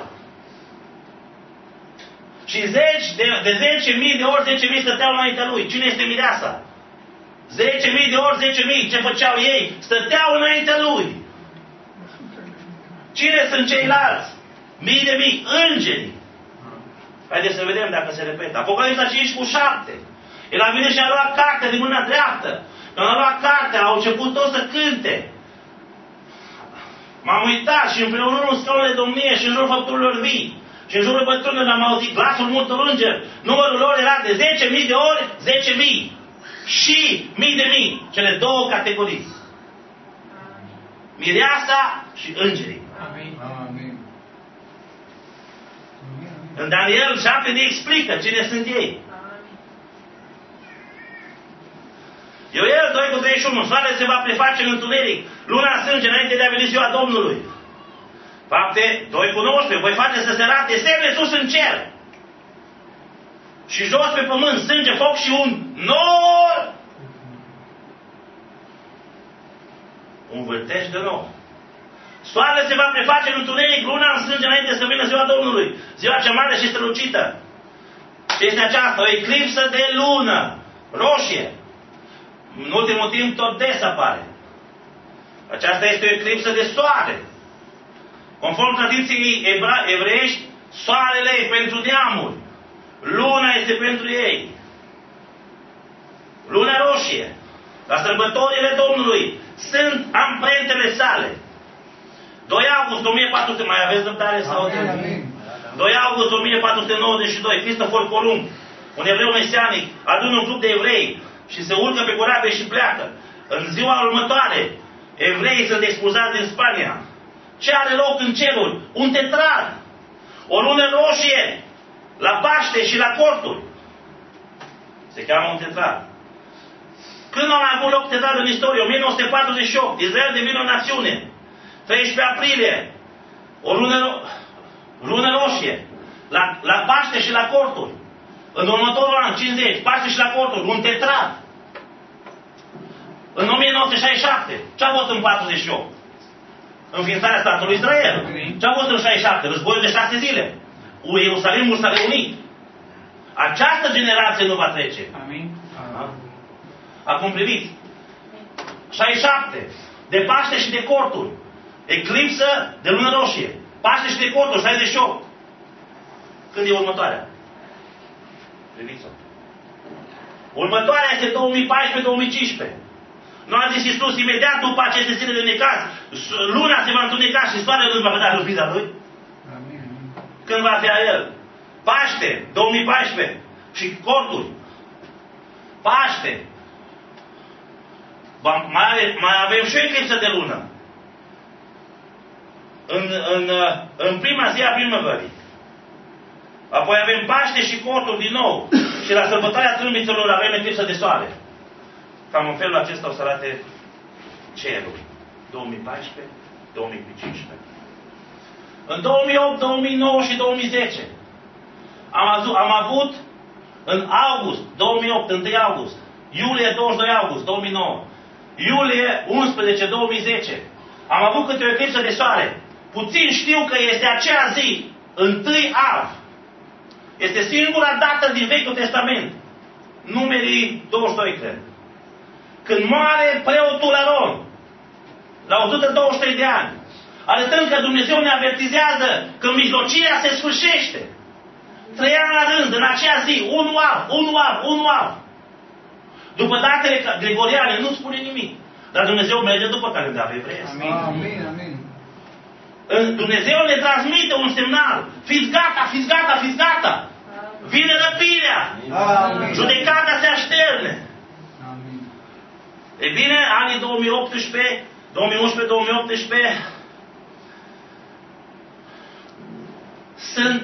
Și zeci de, de zece mii de ori zece mii stăteau înaintea lui. Cine este mireasa? Zece mii de ori zece mii. Ce făceau ei? Stăteau înaintea lui. Cine sunt ceilalți? Mii de mii. Îngeri. Haideți să vedem dacă se repetă. Apocalipsa cinci cu șapte. El a venit și a luat cartea din mâna dreaptă. Când a luat cartea, au început toți să cânte. M-am uitat și împreună în scaunele de domnie și în jurul făpturilor vii. Și în jurul bătrânilor am auzit glasul multor îngeri. Numărul lor era de zece mii de ori zece mii. Și mii de mii. Cele două categorii. Mireasa și îngerii. Amin. Amin. În Daniel șapte ne explică cine sunt ei. Ioel doi cu treizeci și unu. Soarele se va preface în întuneric. Luna în sânge înainte de a veni ziua Domnului. Fapte doi cu nouăsprezece. Voi face să se arate semne sus în cer. Și jos pe pământ. Sânge, foc și un nor. Un vârtej de nou. Soarele se va preface în întuneric, luna în sânge înainte să vină ziua Domnului. Ziua cea mare și strălucită. Și este aceasta, o eclipsă de lună. Roșie. În ultimul timp tot des apare. Aceasta este o eclipsă de soare. Conform tradiției evreiești, soarele e pentru neamuri. Luna este pentru ei. Luna roșie. La sărbătorile Domnului sunt amprentele sale. doi august o mie patru sute, mai aveți răbdare sau? doi august o mie patru sute nouăzeci și doi, Cristofor Columb, un evreu mesianic, adună un grup de evrei și se urcă pe corabie și pleacă. În ziua următoare, evreii sunt expulzați din Spania. Ce are loc în ceruri? Un tetrad. O lună roșie la Paște și la corturi. Se cheamă un tetrad. Când a avut loc tetrad în istorie? o mie nouă sute patruzeci și opt. Israel devine o națiune. treisprezece aprilie. O lună, lună roșie. La, la Paște și la corturi. În următorul an, cincizeci. Paște și la corturi. Un tetrad. În o mie nouă sute șaizeci și șapte. Ce a fost în patruzeci și opt? Înființarea statului Israel. Ce a fost în șaizeci și șapte? Războiul de șase zile. Ierusalimul s-a reunit. Această generație nu va trece. Amin. Acum priviți. șaizeci și șapte. De Paște și de corturi. Eclipsă de lună roșie. Paște și de corturi. șaizeci și opt. Când e următoarea? Priviți-o. Următoarea este două mii paisprezece două mii cincisprezece. Nu a zis Iisus imediat după aceste zile de necaz, luna se va întuneca și soarele nu va vedea lumința lui? Amin. Când va fi El? Paște, două mii paisprezece. Și corturi. Paște. Mai, are, mai avem și o eclipsă de lună. În, în, în prima zi a primăverii. Apoi avem Paște și Cortul din nou. Și la sărbătoarea trâmbițelor avem eclipsă de soare. Cam în felul acesta o să arate cerul. două mii paisprezece două mii cincisprezece. În două mii opt, două mii nouă și două mii zece am, azu, am avut în august două mii opt, întâi august, iulie douăzeci și doi august două mii nouă, iulie unsprezece două mii zece am avut câte o eclipsă de soare. Puțin știu că este acea zi, întâi av. Este singura dată din Vechiul Testament. Numerii douăzeci și doi, cred. Când moare preotul Aron, la o sută douăzeci și trei de ani, arătând că Dumnezeu ne avertizează că mijlocirea se sfârșește. Trei ani la rând, în acea zi, unu av, unu av, unu av. După datele gregoriane nu spune nimic. Dar Dumnezeu merge după calendarul evreiesc. Amin, amin, amin. Dumnezeu ne transmite un semnal. Fiți gata, fiți gata, fiți gata. Vine răpirea. Amin. Judecata se așterne. Amin. E bine, anii două mii optsprezece, două mii unsprezece, două mii optsprezece sunt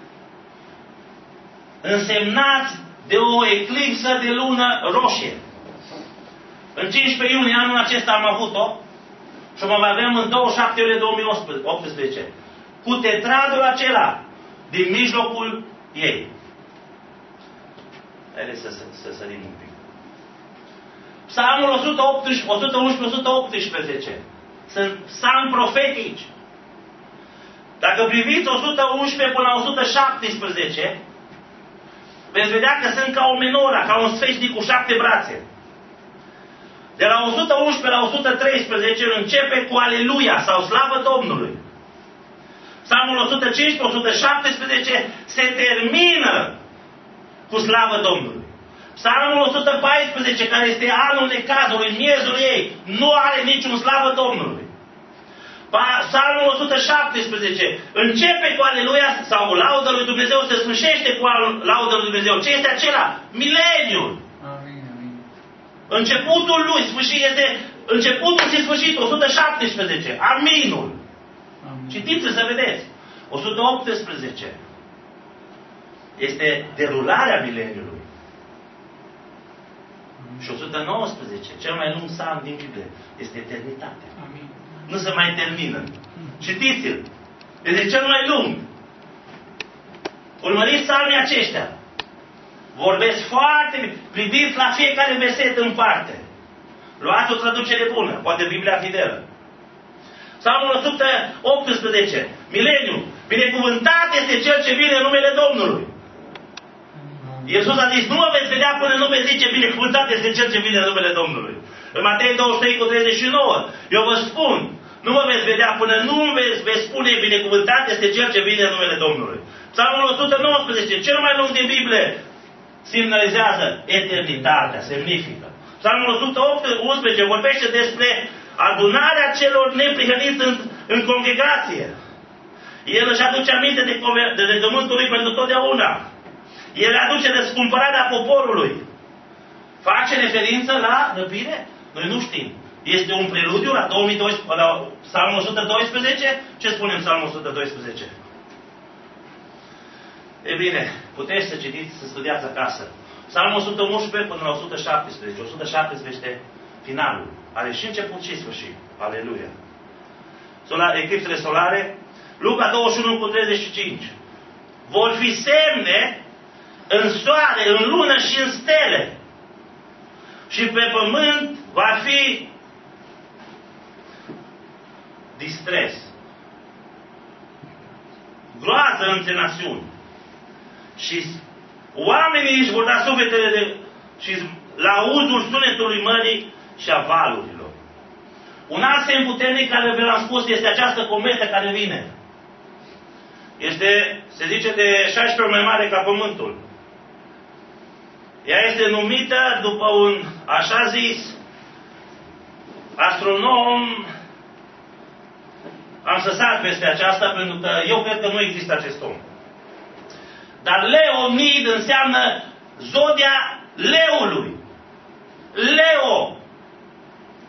însemnați de o eclipsă de lună roșie. În cincisprezece iunie anul acesta am avut-o și o mai avem în douăzeci și șapte iulie două mii optsprezece. Cu tetradul acela din mijlocul ei. Haideți să, să, să sărim un pic. Psalmul o sută unsprezece, o sută optsprezece. Sunt psalmi profetici. Dacă priviți o sută unsprezece până la o sută șaptesprezece, veți vedea că sunt ca o menoră, ca un sfeșnic cu șapte brațe. De la o sută unsprezece la o sută treisprezece începe cu Aleluia sau Slavă Domnului. Psalmul o sută cincisprezece, o sută șaptesprezece se termină cu Slavă Domnului. Psalmul o sută paisprezece, care este anul necazului, miezul ei, nu are niciun Slavă Domnului. Psalmul o sută șaptesprezece începe cu Aleluia sau laudă lui Dumnezeu, se sfârșește cu laudă lui Dumnezeu. Ce este acela? Mileniul. Amin, amin. Începutul lui, sfârșit, este începutul și sfârșitul, o sută șaptesprezece. Aminul. Amin. Citiți să vedeți. o sută optsprezece este derularea mileniului. Și o sută nouăsprezece, cel mai lung psalm din Biblie, este eternitatea. Amin. Nu se mai termină. Citiți-l. Este cel mai lung. Urmăriți psalmii aceștia. Vorbesc foarte bine. Priviți la fiecare verset în parte. Luați o traducere bună. Poate Biblia fidelă. Psalmul o sută optsprezece. Mileniu. Binecuvântat este cel ce vine în numele Domnului. Iisus a zis, nu mă veți vedea până nu veți zice, binecuvântat este cel ce vine în numele Domnului. În Matei douăzeci și trei cu treizeci și nouă, eu vă spun, nu mă veți vedea până nu veți, veți spune, binecuvântat este cel ce vine în numele Domnului. Psalmul o sută nouăsprezece, cel mai lung din Biblie, semnalizează eternitatea, semnifică. Psalmul o sută unsprezece vorbește despre adunarea celor neprihăniți în, în congregație. El își aduce aminte de, de legământul lui pentru totdeauna. El aduce răscumpărarea poporului. Face referință la răpire? Noi nu știm. Este un preludiu la, două mii doisprezece, la Psalmul o sută doisprezece? Ce spune în Psalmul o sută doisprezece? E bine, puteți să citiți, să studiați acasă. Psalmul o sută unsprezece până la o sută șaptesprezece. o sută șaptesprezece este finalul. Are și început și sfârșit. Aleluia. Solar, eclipsele solare. Luca douăzeci și unu cu treizeci și cinci. Vor fi semne în soare, în lună și în stele. Și pe pământ va fi distres. Groază între națiuni. Și oamenii își vor da sufletele de, și la auzul sunetului mării și a valurilor. Un alt semn puternic care v-am spus este această cometă care vine. Este, se zice, de șaisprezece ori mai mare ca Pământul. Ea este numită după un, așa zis, astronom. Am săsat peste aceasta pentru că eu cred că nu există acest om. Dar Leonid înseamnă zodia leului. Leo.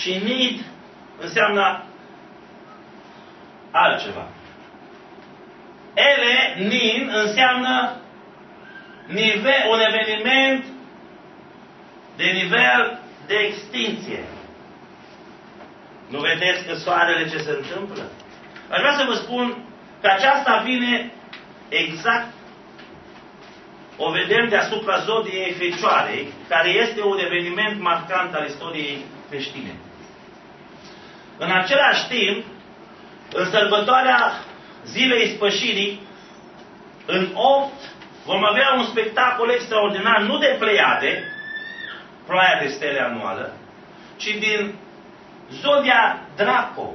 și nid înseamnă altceva. Ele, nin, înseamnă nivel, un eveniment de nivel de extinție. Nu vedeți că soarele ce se întâmplă? Aș vrea să vă spun că aceasta vine exact, o vedem deasupra zodiei Fecioarei, care este un eveniment marcant al istoriei creștine. În același timp, în sărbătoarea Zilei Spășirii, în opt, vom avea un spectacol extraordinar, nu de Pleiade, ploaia de stele anuală, ci din zodia Draco.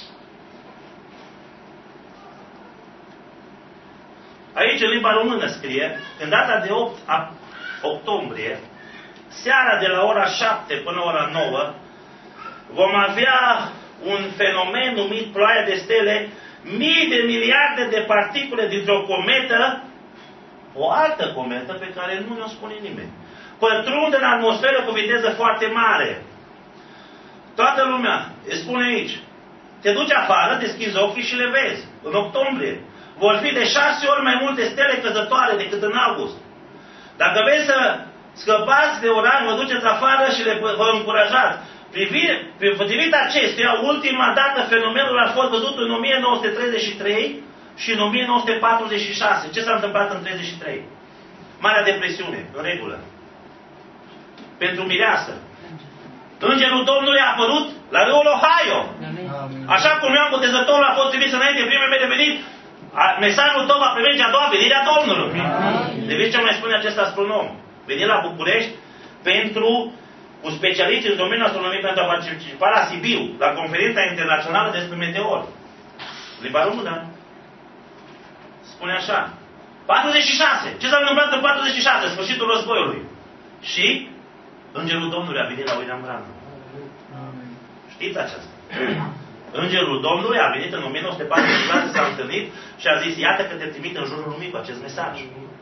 Aici, în limba română, scrie, în data de opt octombrie, seara de la ora șapte până la ora nouă, vom avea un fenomen numit ploaia de stele, mii de miliarde de particule dintr-o cometă, o altă cometă pe care nu ne-o spune nimeni. Pătrund în atmosferă cu viteză foarte mare. Toată lumea îi spune aici, te duci afară, deschizi ochii și le vezi. În octombrie vor fi de șase ori mai multe stele căzătoare decât în august. Dacă vreți să scăpați de oraș, vă duceți afară și le vă încurajați. Potrivit acestuia, ultima dată fenomenul a fost văzut în o mie nouă sute treizeci și trei și în o mie nouă sute patruzeci și șase. Ce s-a întâmplat în treizeci și trei? Marea Depresiune, în regulă. Pentru mireasă. Îngerul Domnului a apărut la râul Ohio. Așa cum Ioan Botezătorul a fost trimis înainte primul meu de venit, mesajul tău va primi a doua venire a Domnului. De ce mai spune acest astronom? Veni la București pentru, cu specialiști în domeniul astronomiei, pentru a participa la Sibiu, la conferința internațională despre meteor. Limba română. Spune așa. patruzeci și șase. Ce s-a întâmplat în patruzeci și șase? Sfârșitul războiului. Și Îngerul Domnului a venit la William Branham. Știți aceasta? Îngerul Domnului a venit în o mie nouă sute patruzeci și șase, s-a întâlnit și a zis, iată că te trimit în jurul lumii cu acest mesaj.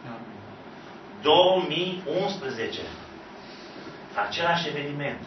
două mii unsprezece. Același eveniment.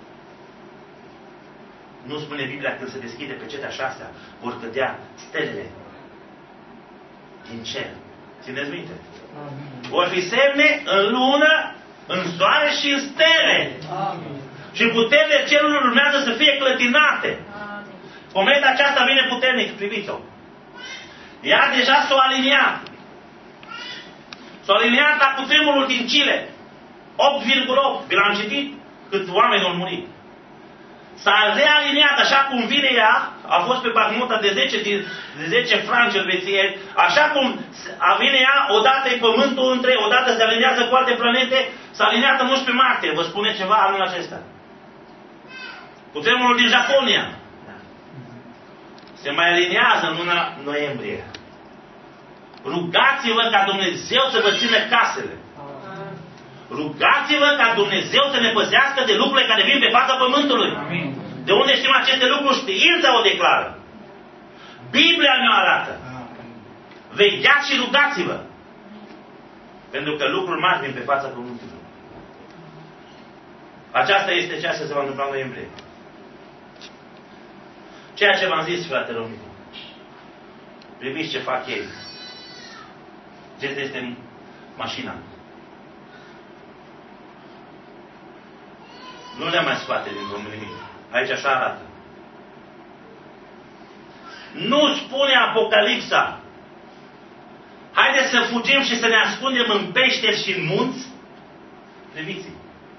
Nu spune Biblia când se deschide pe cetea șasea, vor cădea stelele din cer. Țineți minte? Vor fi semne în lună, în soare și în stele. Amin. Și puterile cerului urmează să fie clătinate. Cometa aceasta vine puternic, priviți-o. Ea deja s-a aliniat. S-a aliniat la cutremurul din Chile. opt virgulă opt. Vi l-am citit cât oameni au murit. S-a realiniat așa cum vine ea, a fost pe bancnota de zece, de zece franci elvețieni, așa cum a vine ea, odată e pământul între, odată se aliniază cu alte planete, s-a aliniat în unsprezece martie. Vă spune ceva anul acesta. Cutremurul din Japonia se mai aliniază în luna noiembrie. Rugați-vă ca Dumnezeu să vă țină casele. Rugați-vă ca Dumnezeu să ne păzească de lucrurile care vin pe fața pământului. Amin. De unde știm aceste lucruri? Știința o declară. Biblia ne arată. Vegheați și rugați-vă. Pentru că lucruri mari vin pe fața pământului. Aceasta este ceea ce se va întâmpla în noiembrie. Ceea ce v-am zis, frate Romicu. Priviți ce fac ei. Ce este mașina. Nu le mai scoate din drum nimic. Aici așa arată. Nu spune Apocalipsa. Haideți să fugim și să ne ascundem în peșteri și în munți. Priviți-i.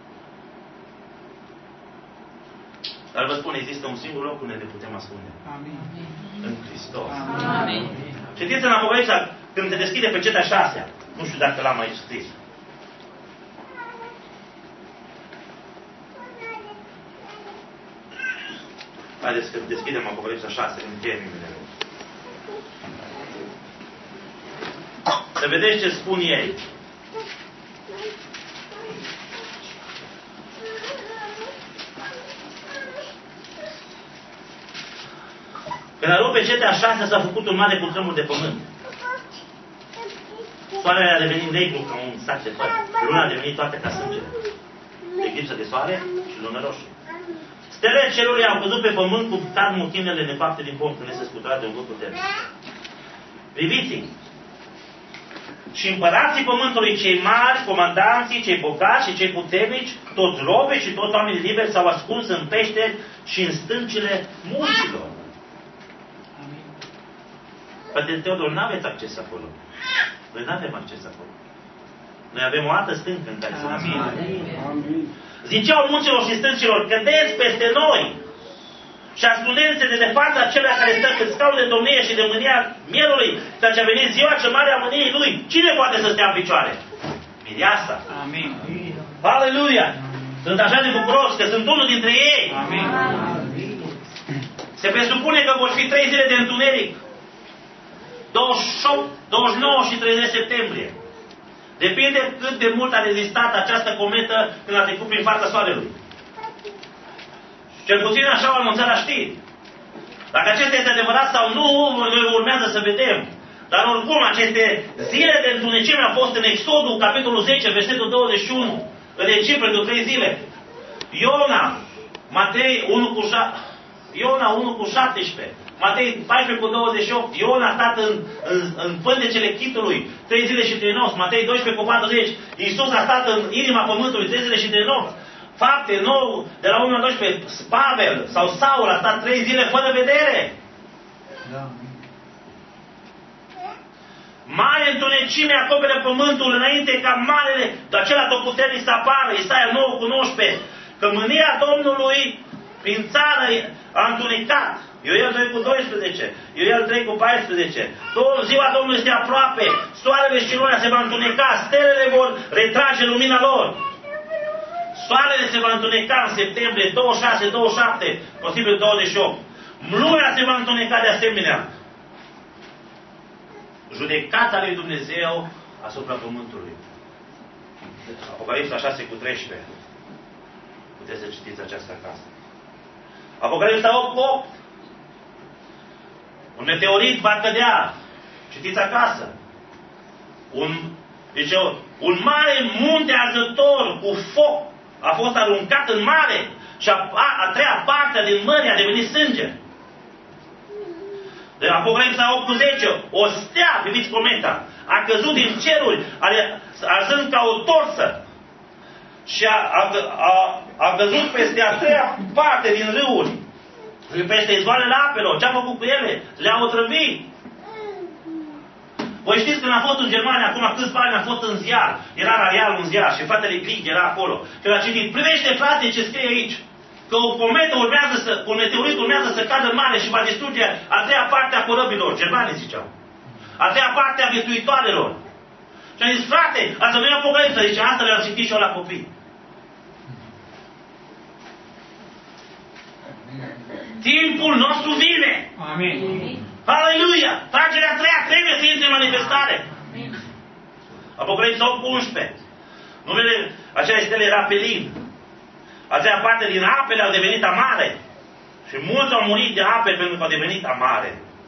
Dar vă spun, există un singur loc unde ne putem ascunde. Amin. În Hristos. Amin. Citiți în Apocalipsa, când se deschide pe cetea șasea. Nu știu dacă l-am aici scris. Haideți că deschidem Apocalipsa șase, încheiem imediat. Să vedeți ce spun ei. Când a rupt pe cetea șase, s-a făcut un mare cutremur de pământ. Soarele a devenit negru ca un sac de păr. Luna a devenit toată ca sângele. Eclipsă de soare și lună roșie. Stelele cerului au căzut pe pământ cu tari muchinele nefapte din pom când este scuturat de un vânt puternic. Priviți-i! Și împărații pământului, cei mari, comandanții, cei bogați și cei puternici, toți robe și toți oamenii liberi s-au ascuns în peșteri și în stâncile munților. Frate Teodor, nu aveți acces acolo. Noi nu avem acces acolo. Noi avem o altă stâncă în care să ne ascundem. Ziceau munților și stâncilor, cădeți peste noi și ascundeți-se de fața acelea care stă pe scaun de domnie și de mânia mielului, căci a venit ziua cea mare a mâniei lui. Cine poate să stea în picioare? Mireasa. Amin. Aleluia! Sunt așa de bucuros că sunt unul dintre ei. Amin. Se presupune că vor fi trei zile de întuneric. douăzeci și opt, douăzeci și nouă și treizeci septembrie. Depinde cât de mult a rezistat această cometă când a trecut prin fața soarelui. Cel puțin așa au anunțat la știri. Dacă acesta este adevărat sau nu, noi urmează să vedem. Dar oricum, aceste zile de întunecime au fost în Exodul, capitolul zece, versetul douăzeci și unu. În Egipt, pentru trei zile. Iona, Matei unu cu, Iona unu cu șaptesprezece. Matei paisprezece cu douăzeci și opt. Iona a stat în, în, în pântecele chitului trei zile și trei nopți. Matei doisprezece cu patruzeci. Iisus a stat în inima pământului trei zile și trei nopți. Fapte nou, de la unu la doisprezece. Pavel sau Saul a stat trei zile fără vedere. Da. Mare întunecime acoperă pământul înainte ca marele, de acela tot puternic să apară. Isaia nouă cu nouăsprezece. Că mânia Domnului prin țară a întunecat. Ioel doi cu doisprezece. Ioel trei cu paisprezece. Ziua Domnului este aproape. Soarele și luna se va întuneca. Stelele vor retrage lumina lor. Soarele se va întuneca în septembrie douăzeci și șase douăzeci și șapte, posibil douăzeci și opt. Luna se va întuneca de asemenea. Judecata lui Dumnezeu asupra pământului. Apocalipsa șase cu treisprezece. Puteți să citiți această acasă. Apocalipsa opt cu opt. Un meteorit va cădea. Citiți acasă. Un, deci, un mare munte arzător cu foc a fost aruncat în mare și a, a, a treia parte din mări a devenit sânge. De Apocalipsa opt cu zece, o stea, priviți cometa, a căzut din ceruri, arzând ca o torsă și a, a, a, a căzut peste a treia parte din râuri, peste izvoarele apelor. Ce a făcut cu ele? Le-a otrăvit. Voi știți când am fost în Germania, acum câțiva ani am fost în ziar, era la Real un ziar și fratele Grig era acolo. Și l-a citit, privește frate ce scrie aici, că o cometă urmează să, un meteorit urmează să cadă în mare și va distruge a treia parte a corăbilor, germanii ziceau. A treia parte a viețuitoarelor. Și am zis, frate, asta nu e Apocalipsa, zice, asta le-am citit și eu la copii. Timpul nostru vine. Amin. Aleluia! Tragerea a treia trebuie să intre în manifestare. Apocalipsa opt cu unsprezece. Numele acelei stele era Pelin. A treia parte din apele au devenit amare. Și mulți au murit de ape pentru că au devenit amare.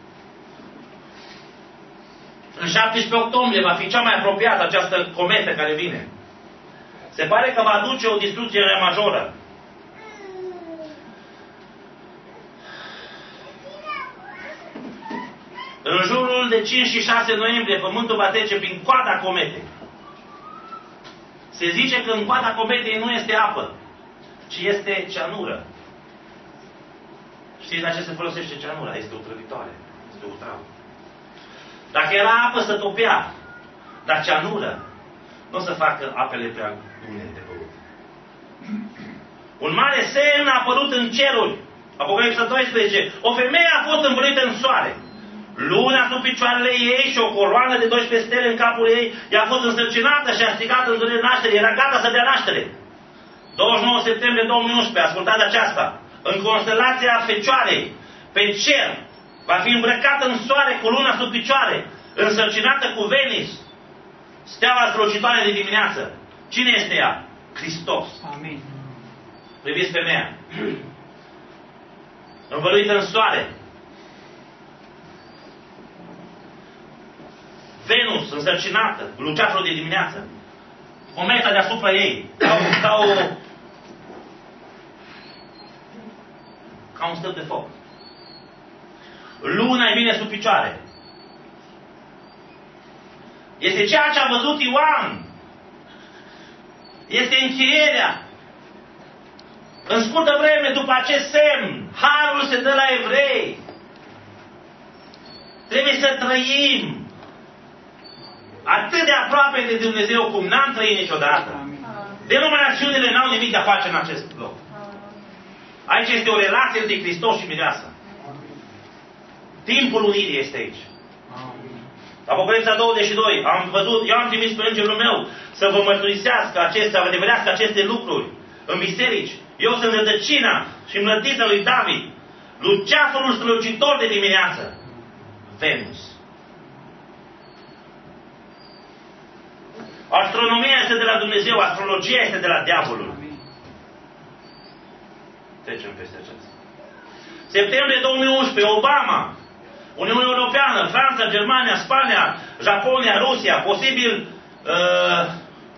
În șaptesprezece octombrie va fi cea mai apropiată această cometă care vine. Se pare că va aduce o distrucție majoră. În jurul de cinci și șase noiembrie, Pământul va trece prin coada cometei. Se zice că în coada cometei nu este apă, ci este cianură. Știți la ce se folosește cianura? Este o trăvitoare. Este o travă. Dacă era apă, se topea. Dar cianură nu o să facă apele prea bune de pământ. Un mare semn a apărut în ceruri. Apocalipsa doisprezece. O femeie a fost învăluită în soare. Luna sub picioarele ei și o coroană de doisprezece stele în capul ei. Ea a fost însărcinată și a strigat în zilele nașterii. Era gata să dea naștere. douăzeci și nouă septembrie două mii unsprezece. Ascultați aceasta. În constelația Fecioarei, pe cer, va fi îmbrăcată în soare cu luna sub picioare, însărcinată cu Venus, steaua strălucitoare de dimineață. Cine este ea? Hristos. Amin. Priviți femeia. Învăluită în soare. Venus, însărcinată, luceafărul de dimineață. Cometa deasupra ei, ca o, ca o, ca un stâlp de foc. Luna îi vine sub picioare. Este ceea ce a văzut Ioan. Este încheierea. În scurtă vreme după acest semn, harul se dă la evrei. Trebuie să trăim atât de aproape de Dumnezeu cum n-am trăit niciodată. Denominațiunile n-au nimic de a face în acest loc. Aici este o relație între Hristos și mireasa. Timpul unirii este aici. Apocalipsa douăzeci și doi. Am văzut, eu am trimis pe îngerul meu să vă mărturisească acestea, să vă adevărească aceste lucruri în biserici. Eu sunt rădăcina și mlădița lui David, luceafărul strălucitor de dimineață, Venus. Astronomia este de la Dumnezeu, astrologia este de la diavolul. Trecem peste aceasta. Septembrie două mii unsprezece, Obama, Uniunea Europeană, Franța, Germania, Spania, Japonia, Rusia, posibil uh,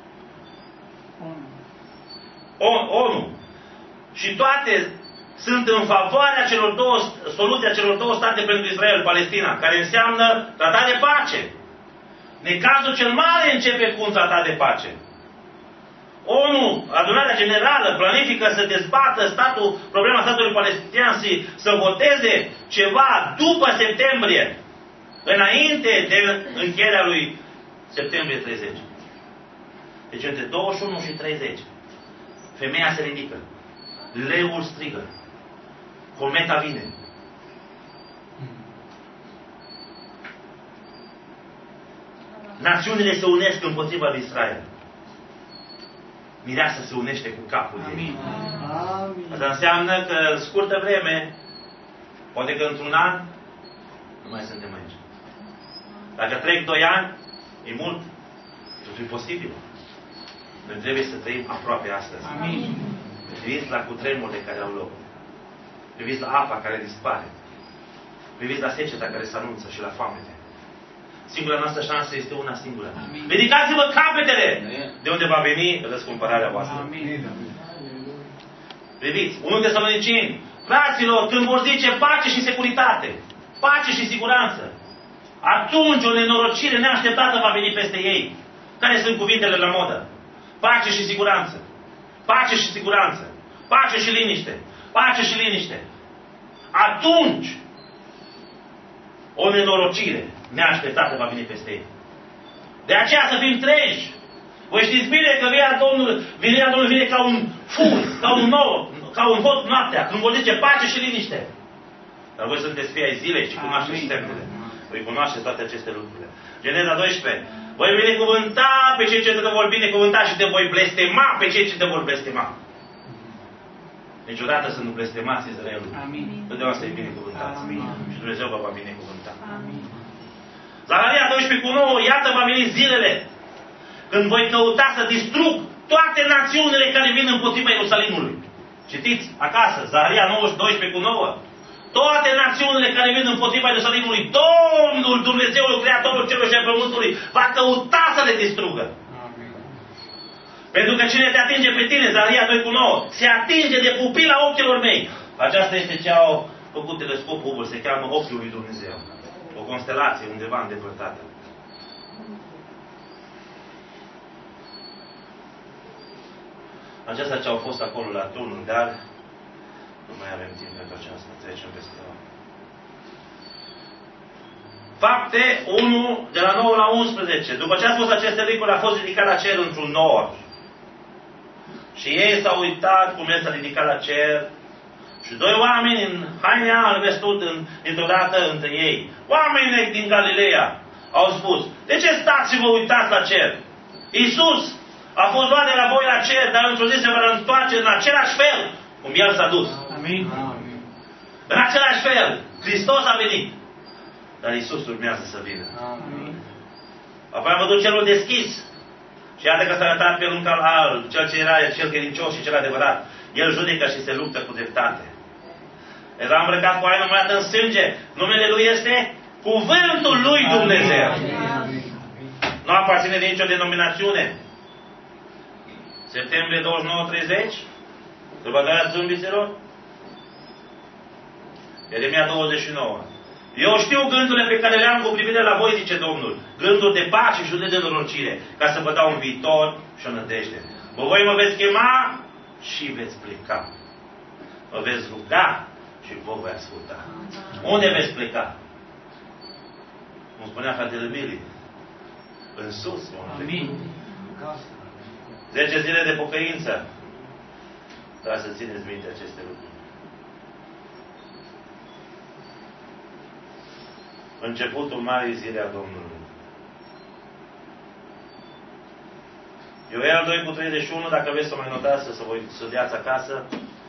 ONU. Și toate sunt în favoarea celor două, soluția celor două state pentru Israel, Palestina, care înseamnă tratat de pace. Necazul cel mare începe cu un tratat de pace. ONU, adunarea generală, planifică să dezbată statul, problema statului palestinian și să voteze ceva după septembrie, înainte de încheierea lui septembrie treizeci. Deci între douăzeci și unu și treizeci, femeia se ridică, leul strigă, cometa vine. Națiunile se unesc împotriva lui Israel. Mireasa se unește cu capul ei. Asta înseamnă că în scurtă vreme, poate că într-un an, nu mai suntem aici. Dacă trec doi ani, e mult. Totul e posibil. Noi trebuie să trăim aproape astăzi. Amin. Priviți la cutremurile care au loc. Priviți la apa care dispare. Priviți la seceta care se anunță și la foamete. Singura noastră șansă este una singură. Amin. Ridicați-vă capetele! De unde va veni răscumpărarea voastră. Amin. Priviți, unu Tesaloniceni, fraților, când vor zice pace și securitate, pace și siguranță, atunci o nenorocire neașteptată va veni peste ei. Care sunt cuvintele la modă? Pace și siguranță. Pace și siguranță. Pace și liniște. Pace și liniște. Atunci o nenorocire neașteptată va veni peste ei. De aceea să fim treji. Voi știți bine că venirea Domnului, venirea Domnului vine ca un fur, ca un nou, ca un hot noaptea, când vor zice pace și liniște. Dar voi sunteți fii ai zilei și cunoașteți semnele. Voi cunoaște toate aceste lucruri. Geneza doisprezece. Voi binecuvânta pe cei ce te vor binecuvânta și te voi blestema pe cei ce te vor blestema. Niciodată să nu blestemați Israelul. Totdeauna să-i binecuvântați. Și Dumnezeu vă va binecuvânta. Zaharia doisprezece cu nouă. Iată va veni zilele când voi căuta să distrug toate națiunile care vin împotriva Ierusalimului. Citiți acasă. Zaharia doisprezece cu nouă. Toate națiunile care vin împotriva Ierusalimului, Domnul Dumnezeul, Creatorul Cerului și al Pământului, va căuta să le distrugă. Amin. Pentru că cine te atinge pe tine, Zaharia doi cu nouă, se atinge de pupila ochilor mei. Aceasta este ce au făcut telescopul Hubble, se cheamă ochiul lui Dumnezeu. O constelație undeva îndepărtată. Aceasta ce au fost acolo la turnul, dar nu mai avem timp pentru aceasta. Trecem peste o. Fapte unu, de la nouă la unsprezece. După ce a spus aceste lucruri, a fost ridicat la cer într-un nor. Și ei s-au uitat cum el s-a ridicat la cer. Și doi oameni în haine albe stut dintr-o dată între ei. Oamenii din Galileea au spus: de ce stați și vă uitați la cer? Iisus a fost luat de la voi la cer, dar într-o zi se va întoarce în același fel cum el s-a dus. Amin. În același fel, Hristos a venit. Dar Iisus urmează să vină. Amin. Apoi am văzut cerul deschis. Și iată că s-a arătat pe un cal alb, cel ce era cel credincios și cel adevărat. El judecă și se luptă cu dreptate. Era îmbrăcat cu haină măriată în sânge. Numele Lui este Cuvântul Lui Dumnezeu. Nu aparține de nicio denominațiune. Septembrie douăzeci și nouă treizeci, sărbătoarea zâmbiților. Ieremia douăzeci și nouă. Eu știu gândurile pe care le am cu privire la voi, zice Domnul. Gânduri de pace și nu de nenorocire, ca să vă dau un viitor și o nădejde. Vă voi mă veți chema și veți pleca. Vă veți ruga și vă voi asculta. Unde veți pleca? Cum spunea fratele Mili, în sus. Amin. zece zile de pocăință. Trebuie să țineți minte aceste lucruri. Începutul marii zile a Domnului. Ioel doi cu treizeci și unu, dacă vreți să mai notați, să vă studiați acasă,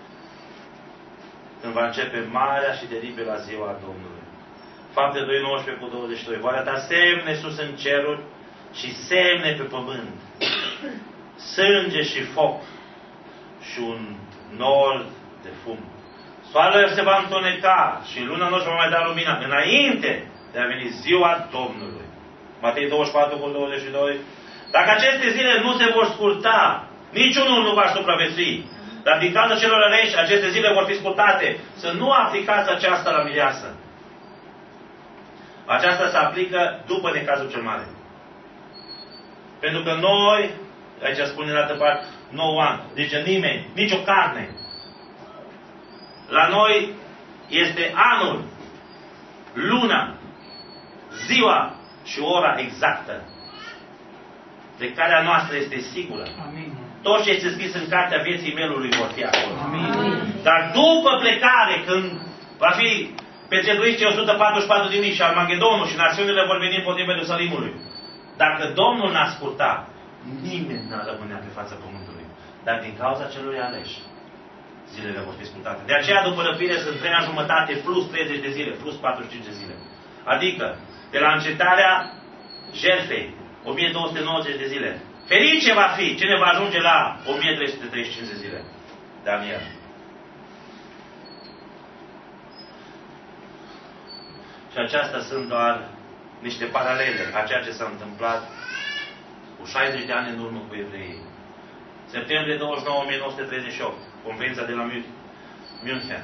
când va începe marea și teribila ziua Domnului. Fapte doi nouăsprezece cu douăzeci și doi. Va arăta semne sus în ceruri și semne pe pământ. Sânge și foc și un nor de fum. Soarele se va întuneca și luna nu își va mai da lumina înainte de a veni ziua Domnului. Matei douăzeci și patru cu douăzeci și doi. Dacă aceste zile nu se vor scurta, niciunul nu va supraviețui. Dar din cauza celor aleși, aceste zile vor fi scurtate. Să nu aplicați aceasta la mireasă. Aceasta se aplică după necazul cel mare. Pentru că noi, aici spune la altă parte, nouă ani, zice nimeni, nicio carne. La noi este anul, luna, ziua și ora exactă. Plecarea noastră este sigură. Amin. Tot ce este scris în cartea vieții melului vor fi acolo. Amin. Dar după plecare, când va fi pecetuiți cei o sută patruzeci și patru de mii și Armagedonul și națiunile vor veni împotriva Ierusalimului, dacă Domnul n-a scurtat, nimeni n-a rămânea pe fața pământului. Dar din cauza celor aleși, zilele vor fi scurtate. De aceea, după răpire, sunt trei ani jumătate plus treizeci de zile, plus patruzeci și cinci de zile. Adică, de la încetarea jertfei, o mie două sute nouăzeci de zile. Ferice va fi cine va ajunge la o mie trei sute treizeci și cinci de zile. Daniel. Și aceasta sunt doar niște paralele a ceea ce s-a întâmplat cu șaizeci de ani în urmă cu evreii. Septembrie douăzeci și nouă, o mie nouă sute treizeci și opt, conferința de la München.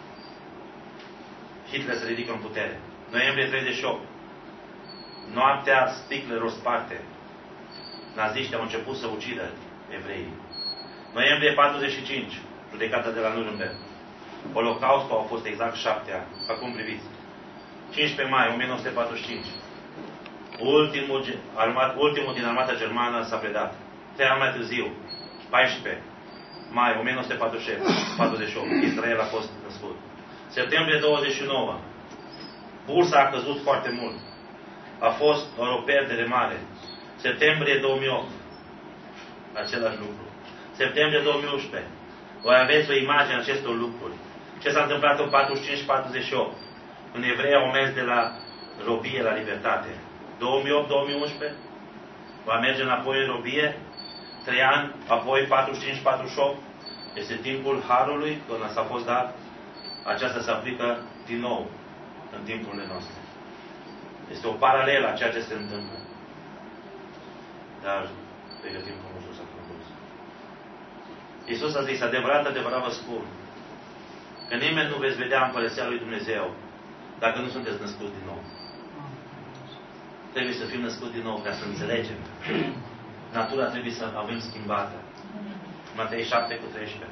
Hitler se ridică în putere. Noiembrie treizeci și opt. Noaptea sticlelor sparte. Naziștii au început să ucidă evreii. Noiembrie patruzeci și cinci. Judecata de la Nuremberg. Holocaustul au fost exact șapte ani. Acum priviți. cincisprezece mai o mie nouă sute patruzeci și cinci. Ultimul, armat, ultimul din armata germană s-a predat. Trei ani mai târziu. paisprezece mai o mie nouă sute patruzeci și opt. Israel a fost născut. Septembrie douăzeci și nouă. Bursa a căzut foarte mult. A fost o pierdere mare. Septembrie două mii opt. Același lucru. Septembrie două mii unsprezece. Voi aveți o imagine a acestor lucruri. Ce s-a întâmplat în patruzeci și cinci patruzeci și opt. În evrei au mers de la robie la libertate. două mii opt două mii unsprezece. Va merge înapoi în robie. Trei ani, apoi patruzeci și cinci patruzeci și opt. Este timpul Harului, când s-a fost dat. Aceasta se aplică din nou în timpurile noastre. Este o paralelă a ceea ce se întâmplă. Dar pregătim frumos să frumos. Iisus a zis, adevărat, adevărat vă spun, că nimeni nu veți vedea împărăția lui Dumnezeu dacă nu sunteți născuți din nou. Trebuie să fim născuți din nou ca să înțelegem. Natura trebuie să avem schimbată. Matei șapte cu treisprezece.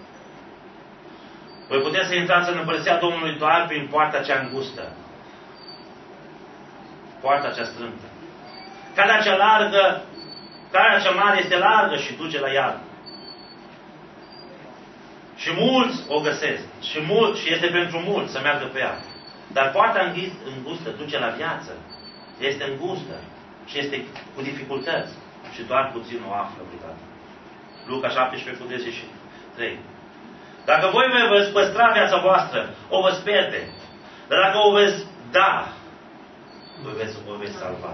Voi puteți să intrați în împărăția Domnului doar prin poarta cea îngustă. Poarta cea strâmtă. Calea cea largă, calea cea mare este largă și duce la iad. Și mulți o găsesc. Și, mult, și este pentru mulți să meargă pe ea. Dar poarta îngustă duce la viață. Este îngustă și este cu dificultăți. Și doar puțin o află vreodată. Luca șaptesprezece cu treizeci și trei. Dacă voi veți păstra viața voastră, o veți pierde. Dar dacă o veți da, o veți, o veți salva.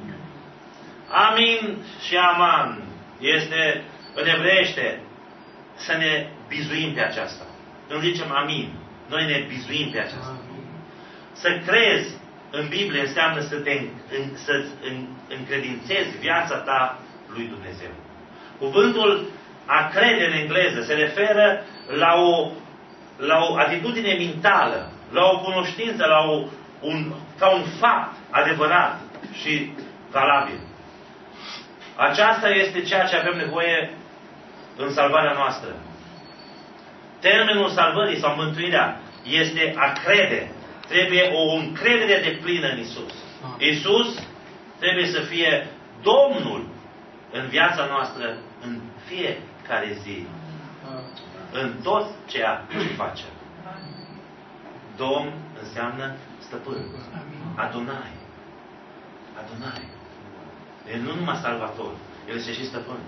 Amin și aman este în evreiește să ne bizuim pe aceasta. Când zicem amin, noi ne bizuim pe aceasta. Să crezi în Biblie înseamnă să te în, să în, încredințezi viața ta lui Dumnezeu. Cuvântul a crede în engleză se referă la o, la o atitudine mentală la o cunoștință, la o, un, ca un fapt adevărat și valabil. Aceasta este ceea ce avem nevoie în salvarea noastră. Termenul salvării sau mântuirea este a crede. Trebuie o încredere deplină în Isus. Isus trebuie să fie Domnul în viața noastră în fiecare zi. În tot ceea ce facem. Domn înseamnă stăpân. Adonai. Adonai. El nu numai salvator. El este și stăpân.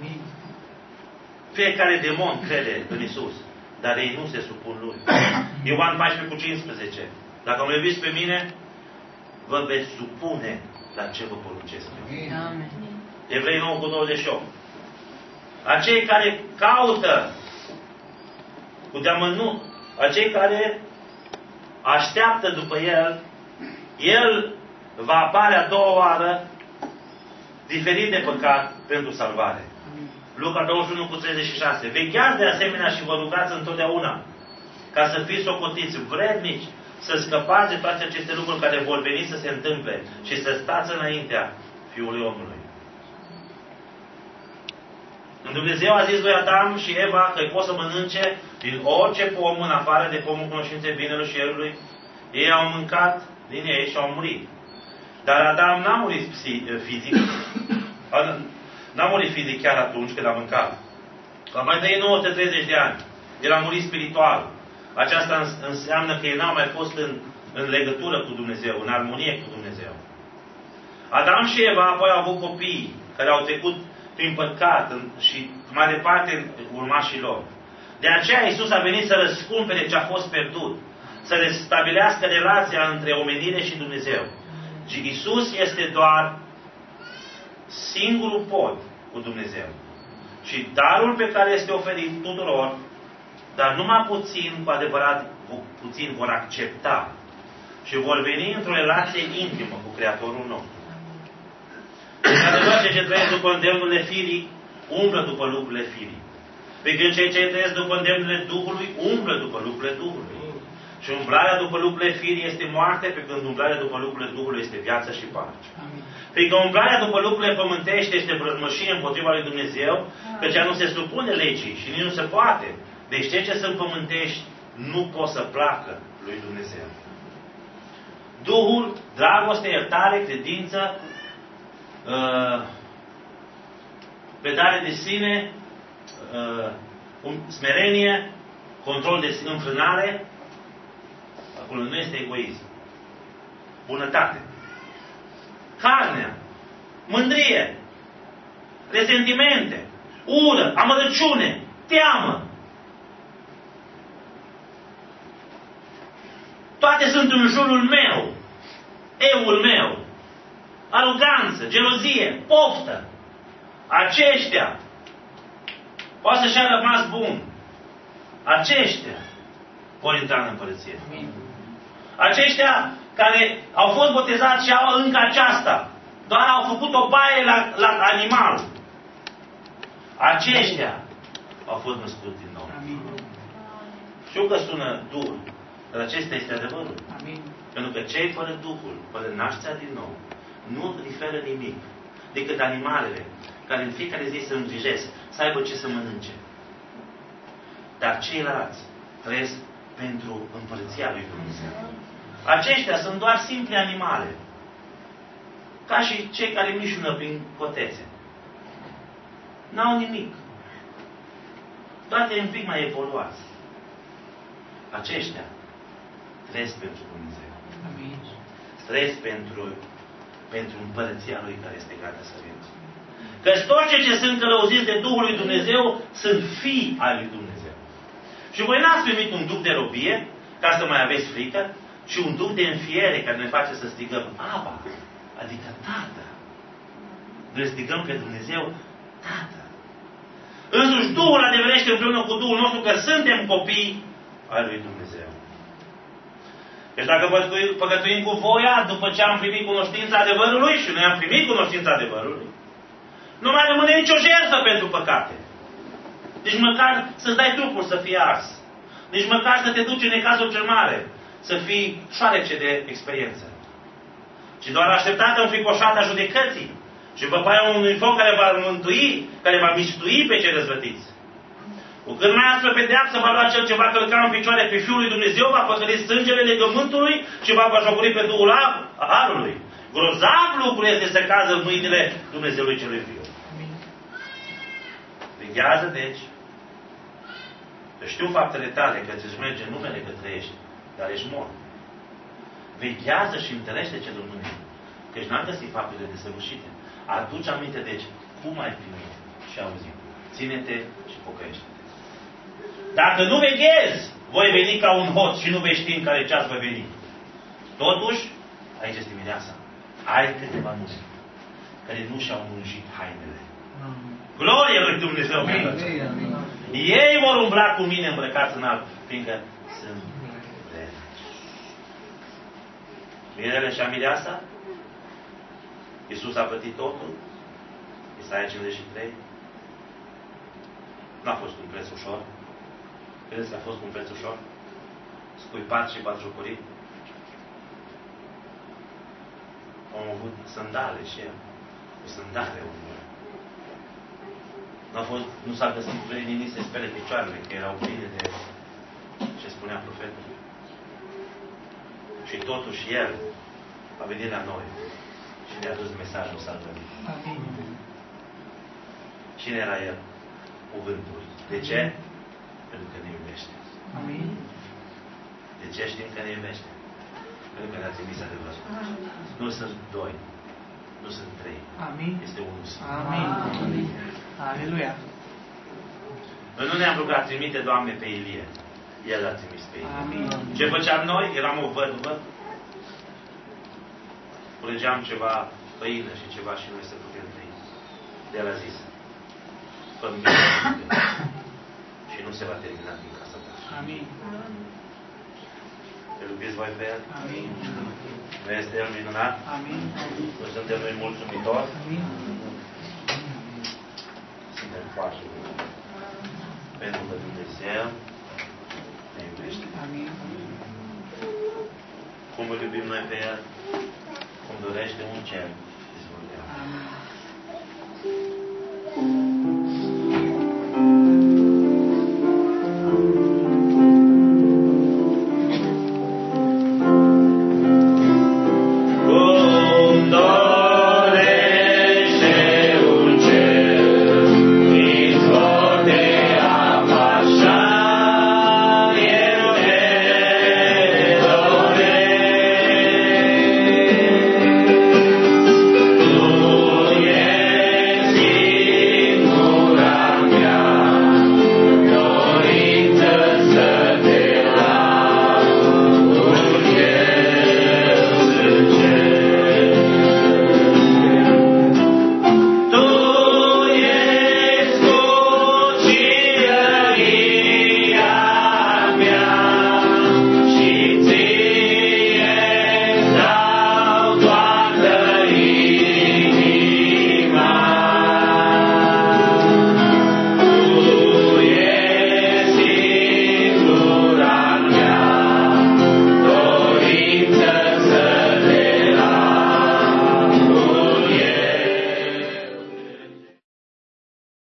Fiecare demon crede în Isus, dar ei nu se supun lui. Ioan paisprezece cu cincisprezece. Dacă mă iubiți pe mine, vă veți supune la ce vă poruncesc eu. Evrei nouă cu douăzeci și opt. Acei care caută cu deamănut, acei care așteaptă după El, El va apare a doua oară diferit de păcat pentru salvare. Luca douăzeci și unu cu treizeci și șase. Vegheați de asemenea și vă rugați întotdeauna ca să fiți socotiți vrednici să scăpați de toate aceste lucruri care vor veni să se întâmple și să stați înaintea Fiului Omului. Dumnezeu a zis lui Adam și Eva că îi pot să mănânce din orice pom în afară de pomul cunoștinței binelui și răului. Ei au mâncat din ei și au murit. Dar Adam n-a murit fizic. N-a murit fizic chiar atunci când a mâncat. A mai trăit nouă sute treizeci de ani. El a murit spiritual. Aceasta înseamnă că el n-a mai fost în, în legătură cu Dumnezeu, în armonie cu Dumnezeu. Adam și Eva apoi au avut copii care au trecut prin păcat și mai departe urmașii lor. De aceea Iisus a venit să răscumpere ce a fost pierdut. Să restabilească relația între omenire și Dumnezeu. Și Iisus este doar singurul pod cu Dumnezeu. Și darul pe care este oferit tuturor, dar numai puțin, cu adevărat, puțin vor accepta și vor veni într-o relație intimă cu Creatorul nostru. În adevăr, cei ce trăiesc după îndemnurile firii, umblă după lucrurile firii. Pe când cei ce trăiesc după îndemnurile Duhului, umblă după lucrurile Duhului. Și umblarea după lucrurile firii este moarte, pe când umblarea după lucrurile Duhului este viață și pace. Pentru că umblarea după lucrurile pământești este vrăjmășie împotriva lui Dumnezeu, căci ea nu se supune legii și nici nu se poate. Deci cei ce sunt pământești nu pot să placă lui Dumnezeu. Duhul, dragoste, iertare, credință, uh, predare de sine, uh, smerenie, control de înfrânare, acolo nu este egoism. Bunătate. Carnea, mândrie, resentimente, ură, amărăciune, teamă. Toate sunt în jurul meu. Eul meu. Aroganță, gelozie, poftă. Aceștia poate să-și a rămas bun. Aceștia vor intra în împărăție. Aceștia care au fost botezați și au încă aceasta, doar au făcut o baie la, la animal. Aceștia au fost născuți din nou. Știu că sună dur, dar acesta este adevărul. Amin. Pentru că cei fără Duhul, fără nașterea din nou, nu diferă nimic decât animalele care în fiecare zi se îngrijesc să aibă ce să mănânce. Dar ceilalți trăiesc pentru împărăția lui Dumnezeu. Aceștia sunt doar simple animale. Ca și cei care mișună prin cotețe. N-au nimic. Toate un pic mai evoluați. Aceștia trăiesc pentru Dumnezeu. Trăiesc pentru, pentru împărăția Lui care este gata să vină. Căci toți cei ce sunt călăuziți de Duhul lui Dumnezeu sunt fii al lui Dumnezeu. Și voi n-ați primit un duh de robie ca să mai aveți frică, și un duh de înfiere care ne face să strigăm Aba, adică Tată. Noi strigăm pe Dumnezeu Tată. Însuși Duhul adeverește împreună cu Duhul nostru că suntem copii al lui Dumnezeu. Deci dacă păcătuim cu voia, după ce am primit cunoștința adevărului, și noi am primit cunoștința adevărului, nu mai rămâne nicio jertfă pentru păcate. Nici măcar să-ți dai trupul să fie ars. Nici măcar să te duci în necazul cel mare. să fii șoarece de experiență. Ci doar așteptați înfricoșata judecății. Și după aia unui foc care va mântui, care va mistui pe cei răzvătiți. Cu cât mai aspră pedeapsă va lua cel ce va călca în picioare pe Fiul lui Dumnezeu, va păcăli sângele legământului și va bajocori pe Duhul Harului. Grozav lucru este să cază în mâinile Dumnezeului celui viu. Veghează, deci, că știu faptele tale, că ți-și merge numele că trăiești, dar ești mort. Veghează și întărește ce Dumnezeu, căci n-am găsit faptele desăvârșite. Aduci aminte, deci, cum ai primit și auzit. Ține-te și pocăiește-te. Dacă nu veghezi, voi veni ca un hoț și nu vei ști în care ceas voi veni. Totuși, aici este mireasa. Ai câteva muzici care nu și-au mânjit hainele. Glorie lui Dumnezeu! Ei vor umbla cu mine îmbrăcați în alb, fiindcă sunt vrednici. Mirele și mireasa? Iisus a plătit totul? Isaia cincizeci și trei? N-a fost un preț ușor. Credeți că a fost un preț ușor? Scuipat și batjocorit? Am avut sandale și el. Cu sandale omul. N-a fost, nu s-a găsit vrei nici să spele picioarele, că erau pline de ce spunea profetul. Și totuși el a venit la noi și ne-a dus mesajul salvării. Cine era el? Cuvântul. De ce? Pentru că ne iubește. Amin. De ce știm că ne iubește? Pentru că ne-a trimis adevărul. Nu sunt doi. Nu sunt trei. Amin. Este unul singur. Amin. Amin. Aleluia. Noi nu ne-am rugat, trimite, Doamne, pe Ilie. El l-a trimis pe Ilie. Amin. Ce făceam noi? Eram o văduvă. Culegeam ceva făină și ceva și noi să putem trăi. De el a zis, fă-mi și nu se va termina din casa ta. Amin. Te iubiți voi pe el? Amin. Nu este el minunat? Amin. Nu suntem noi mulțumitori? Amin. Suntem foarte buni. Pentru că Dumnezeu ne iubește. Amin. Cum îl iubim noi pe el? Cum dorește un cer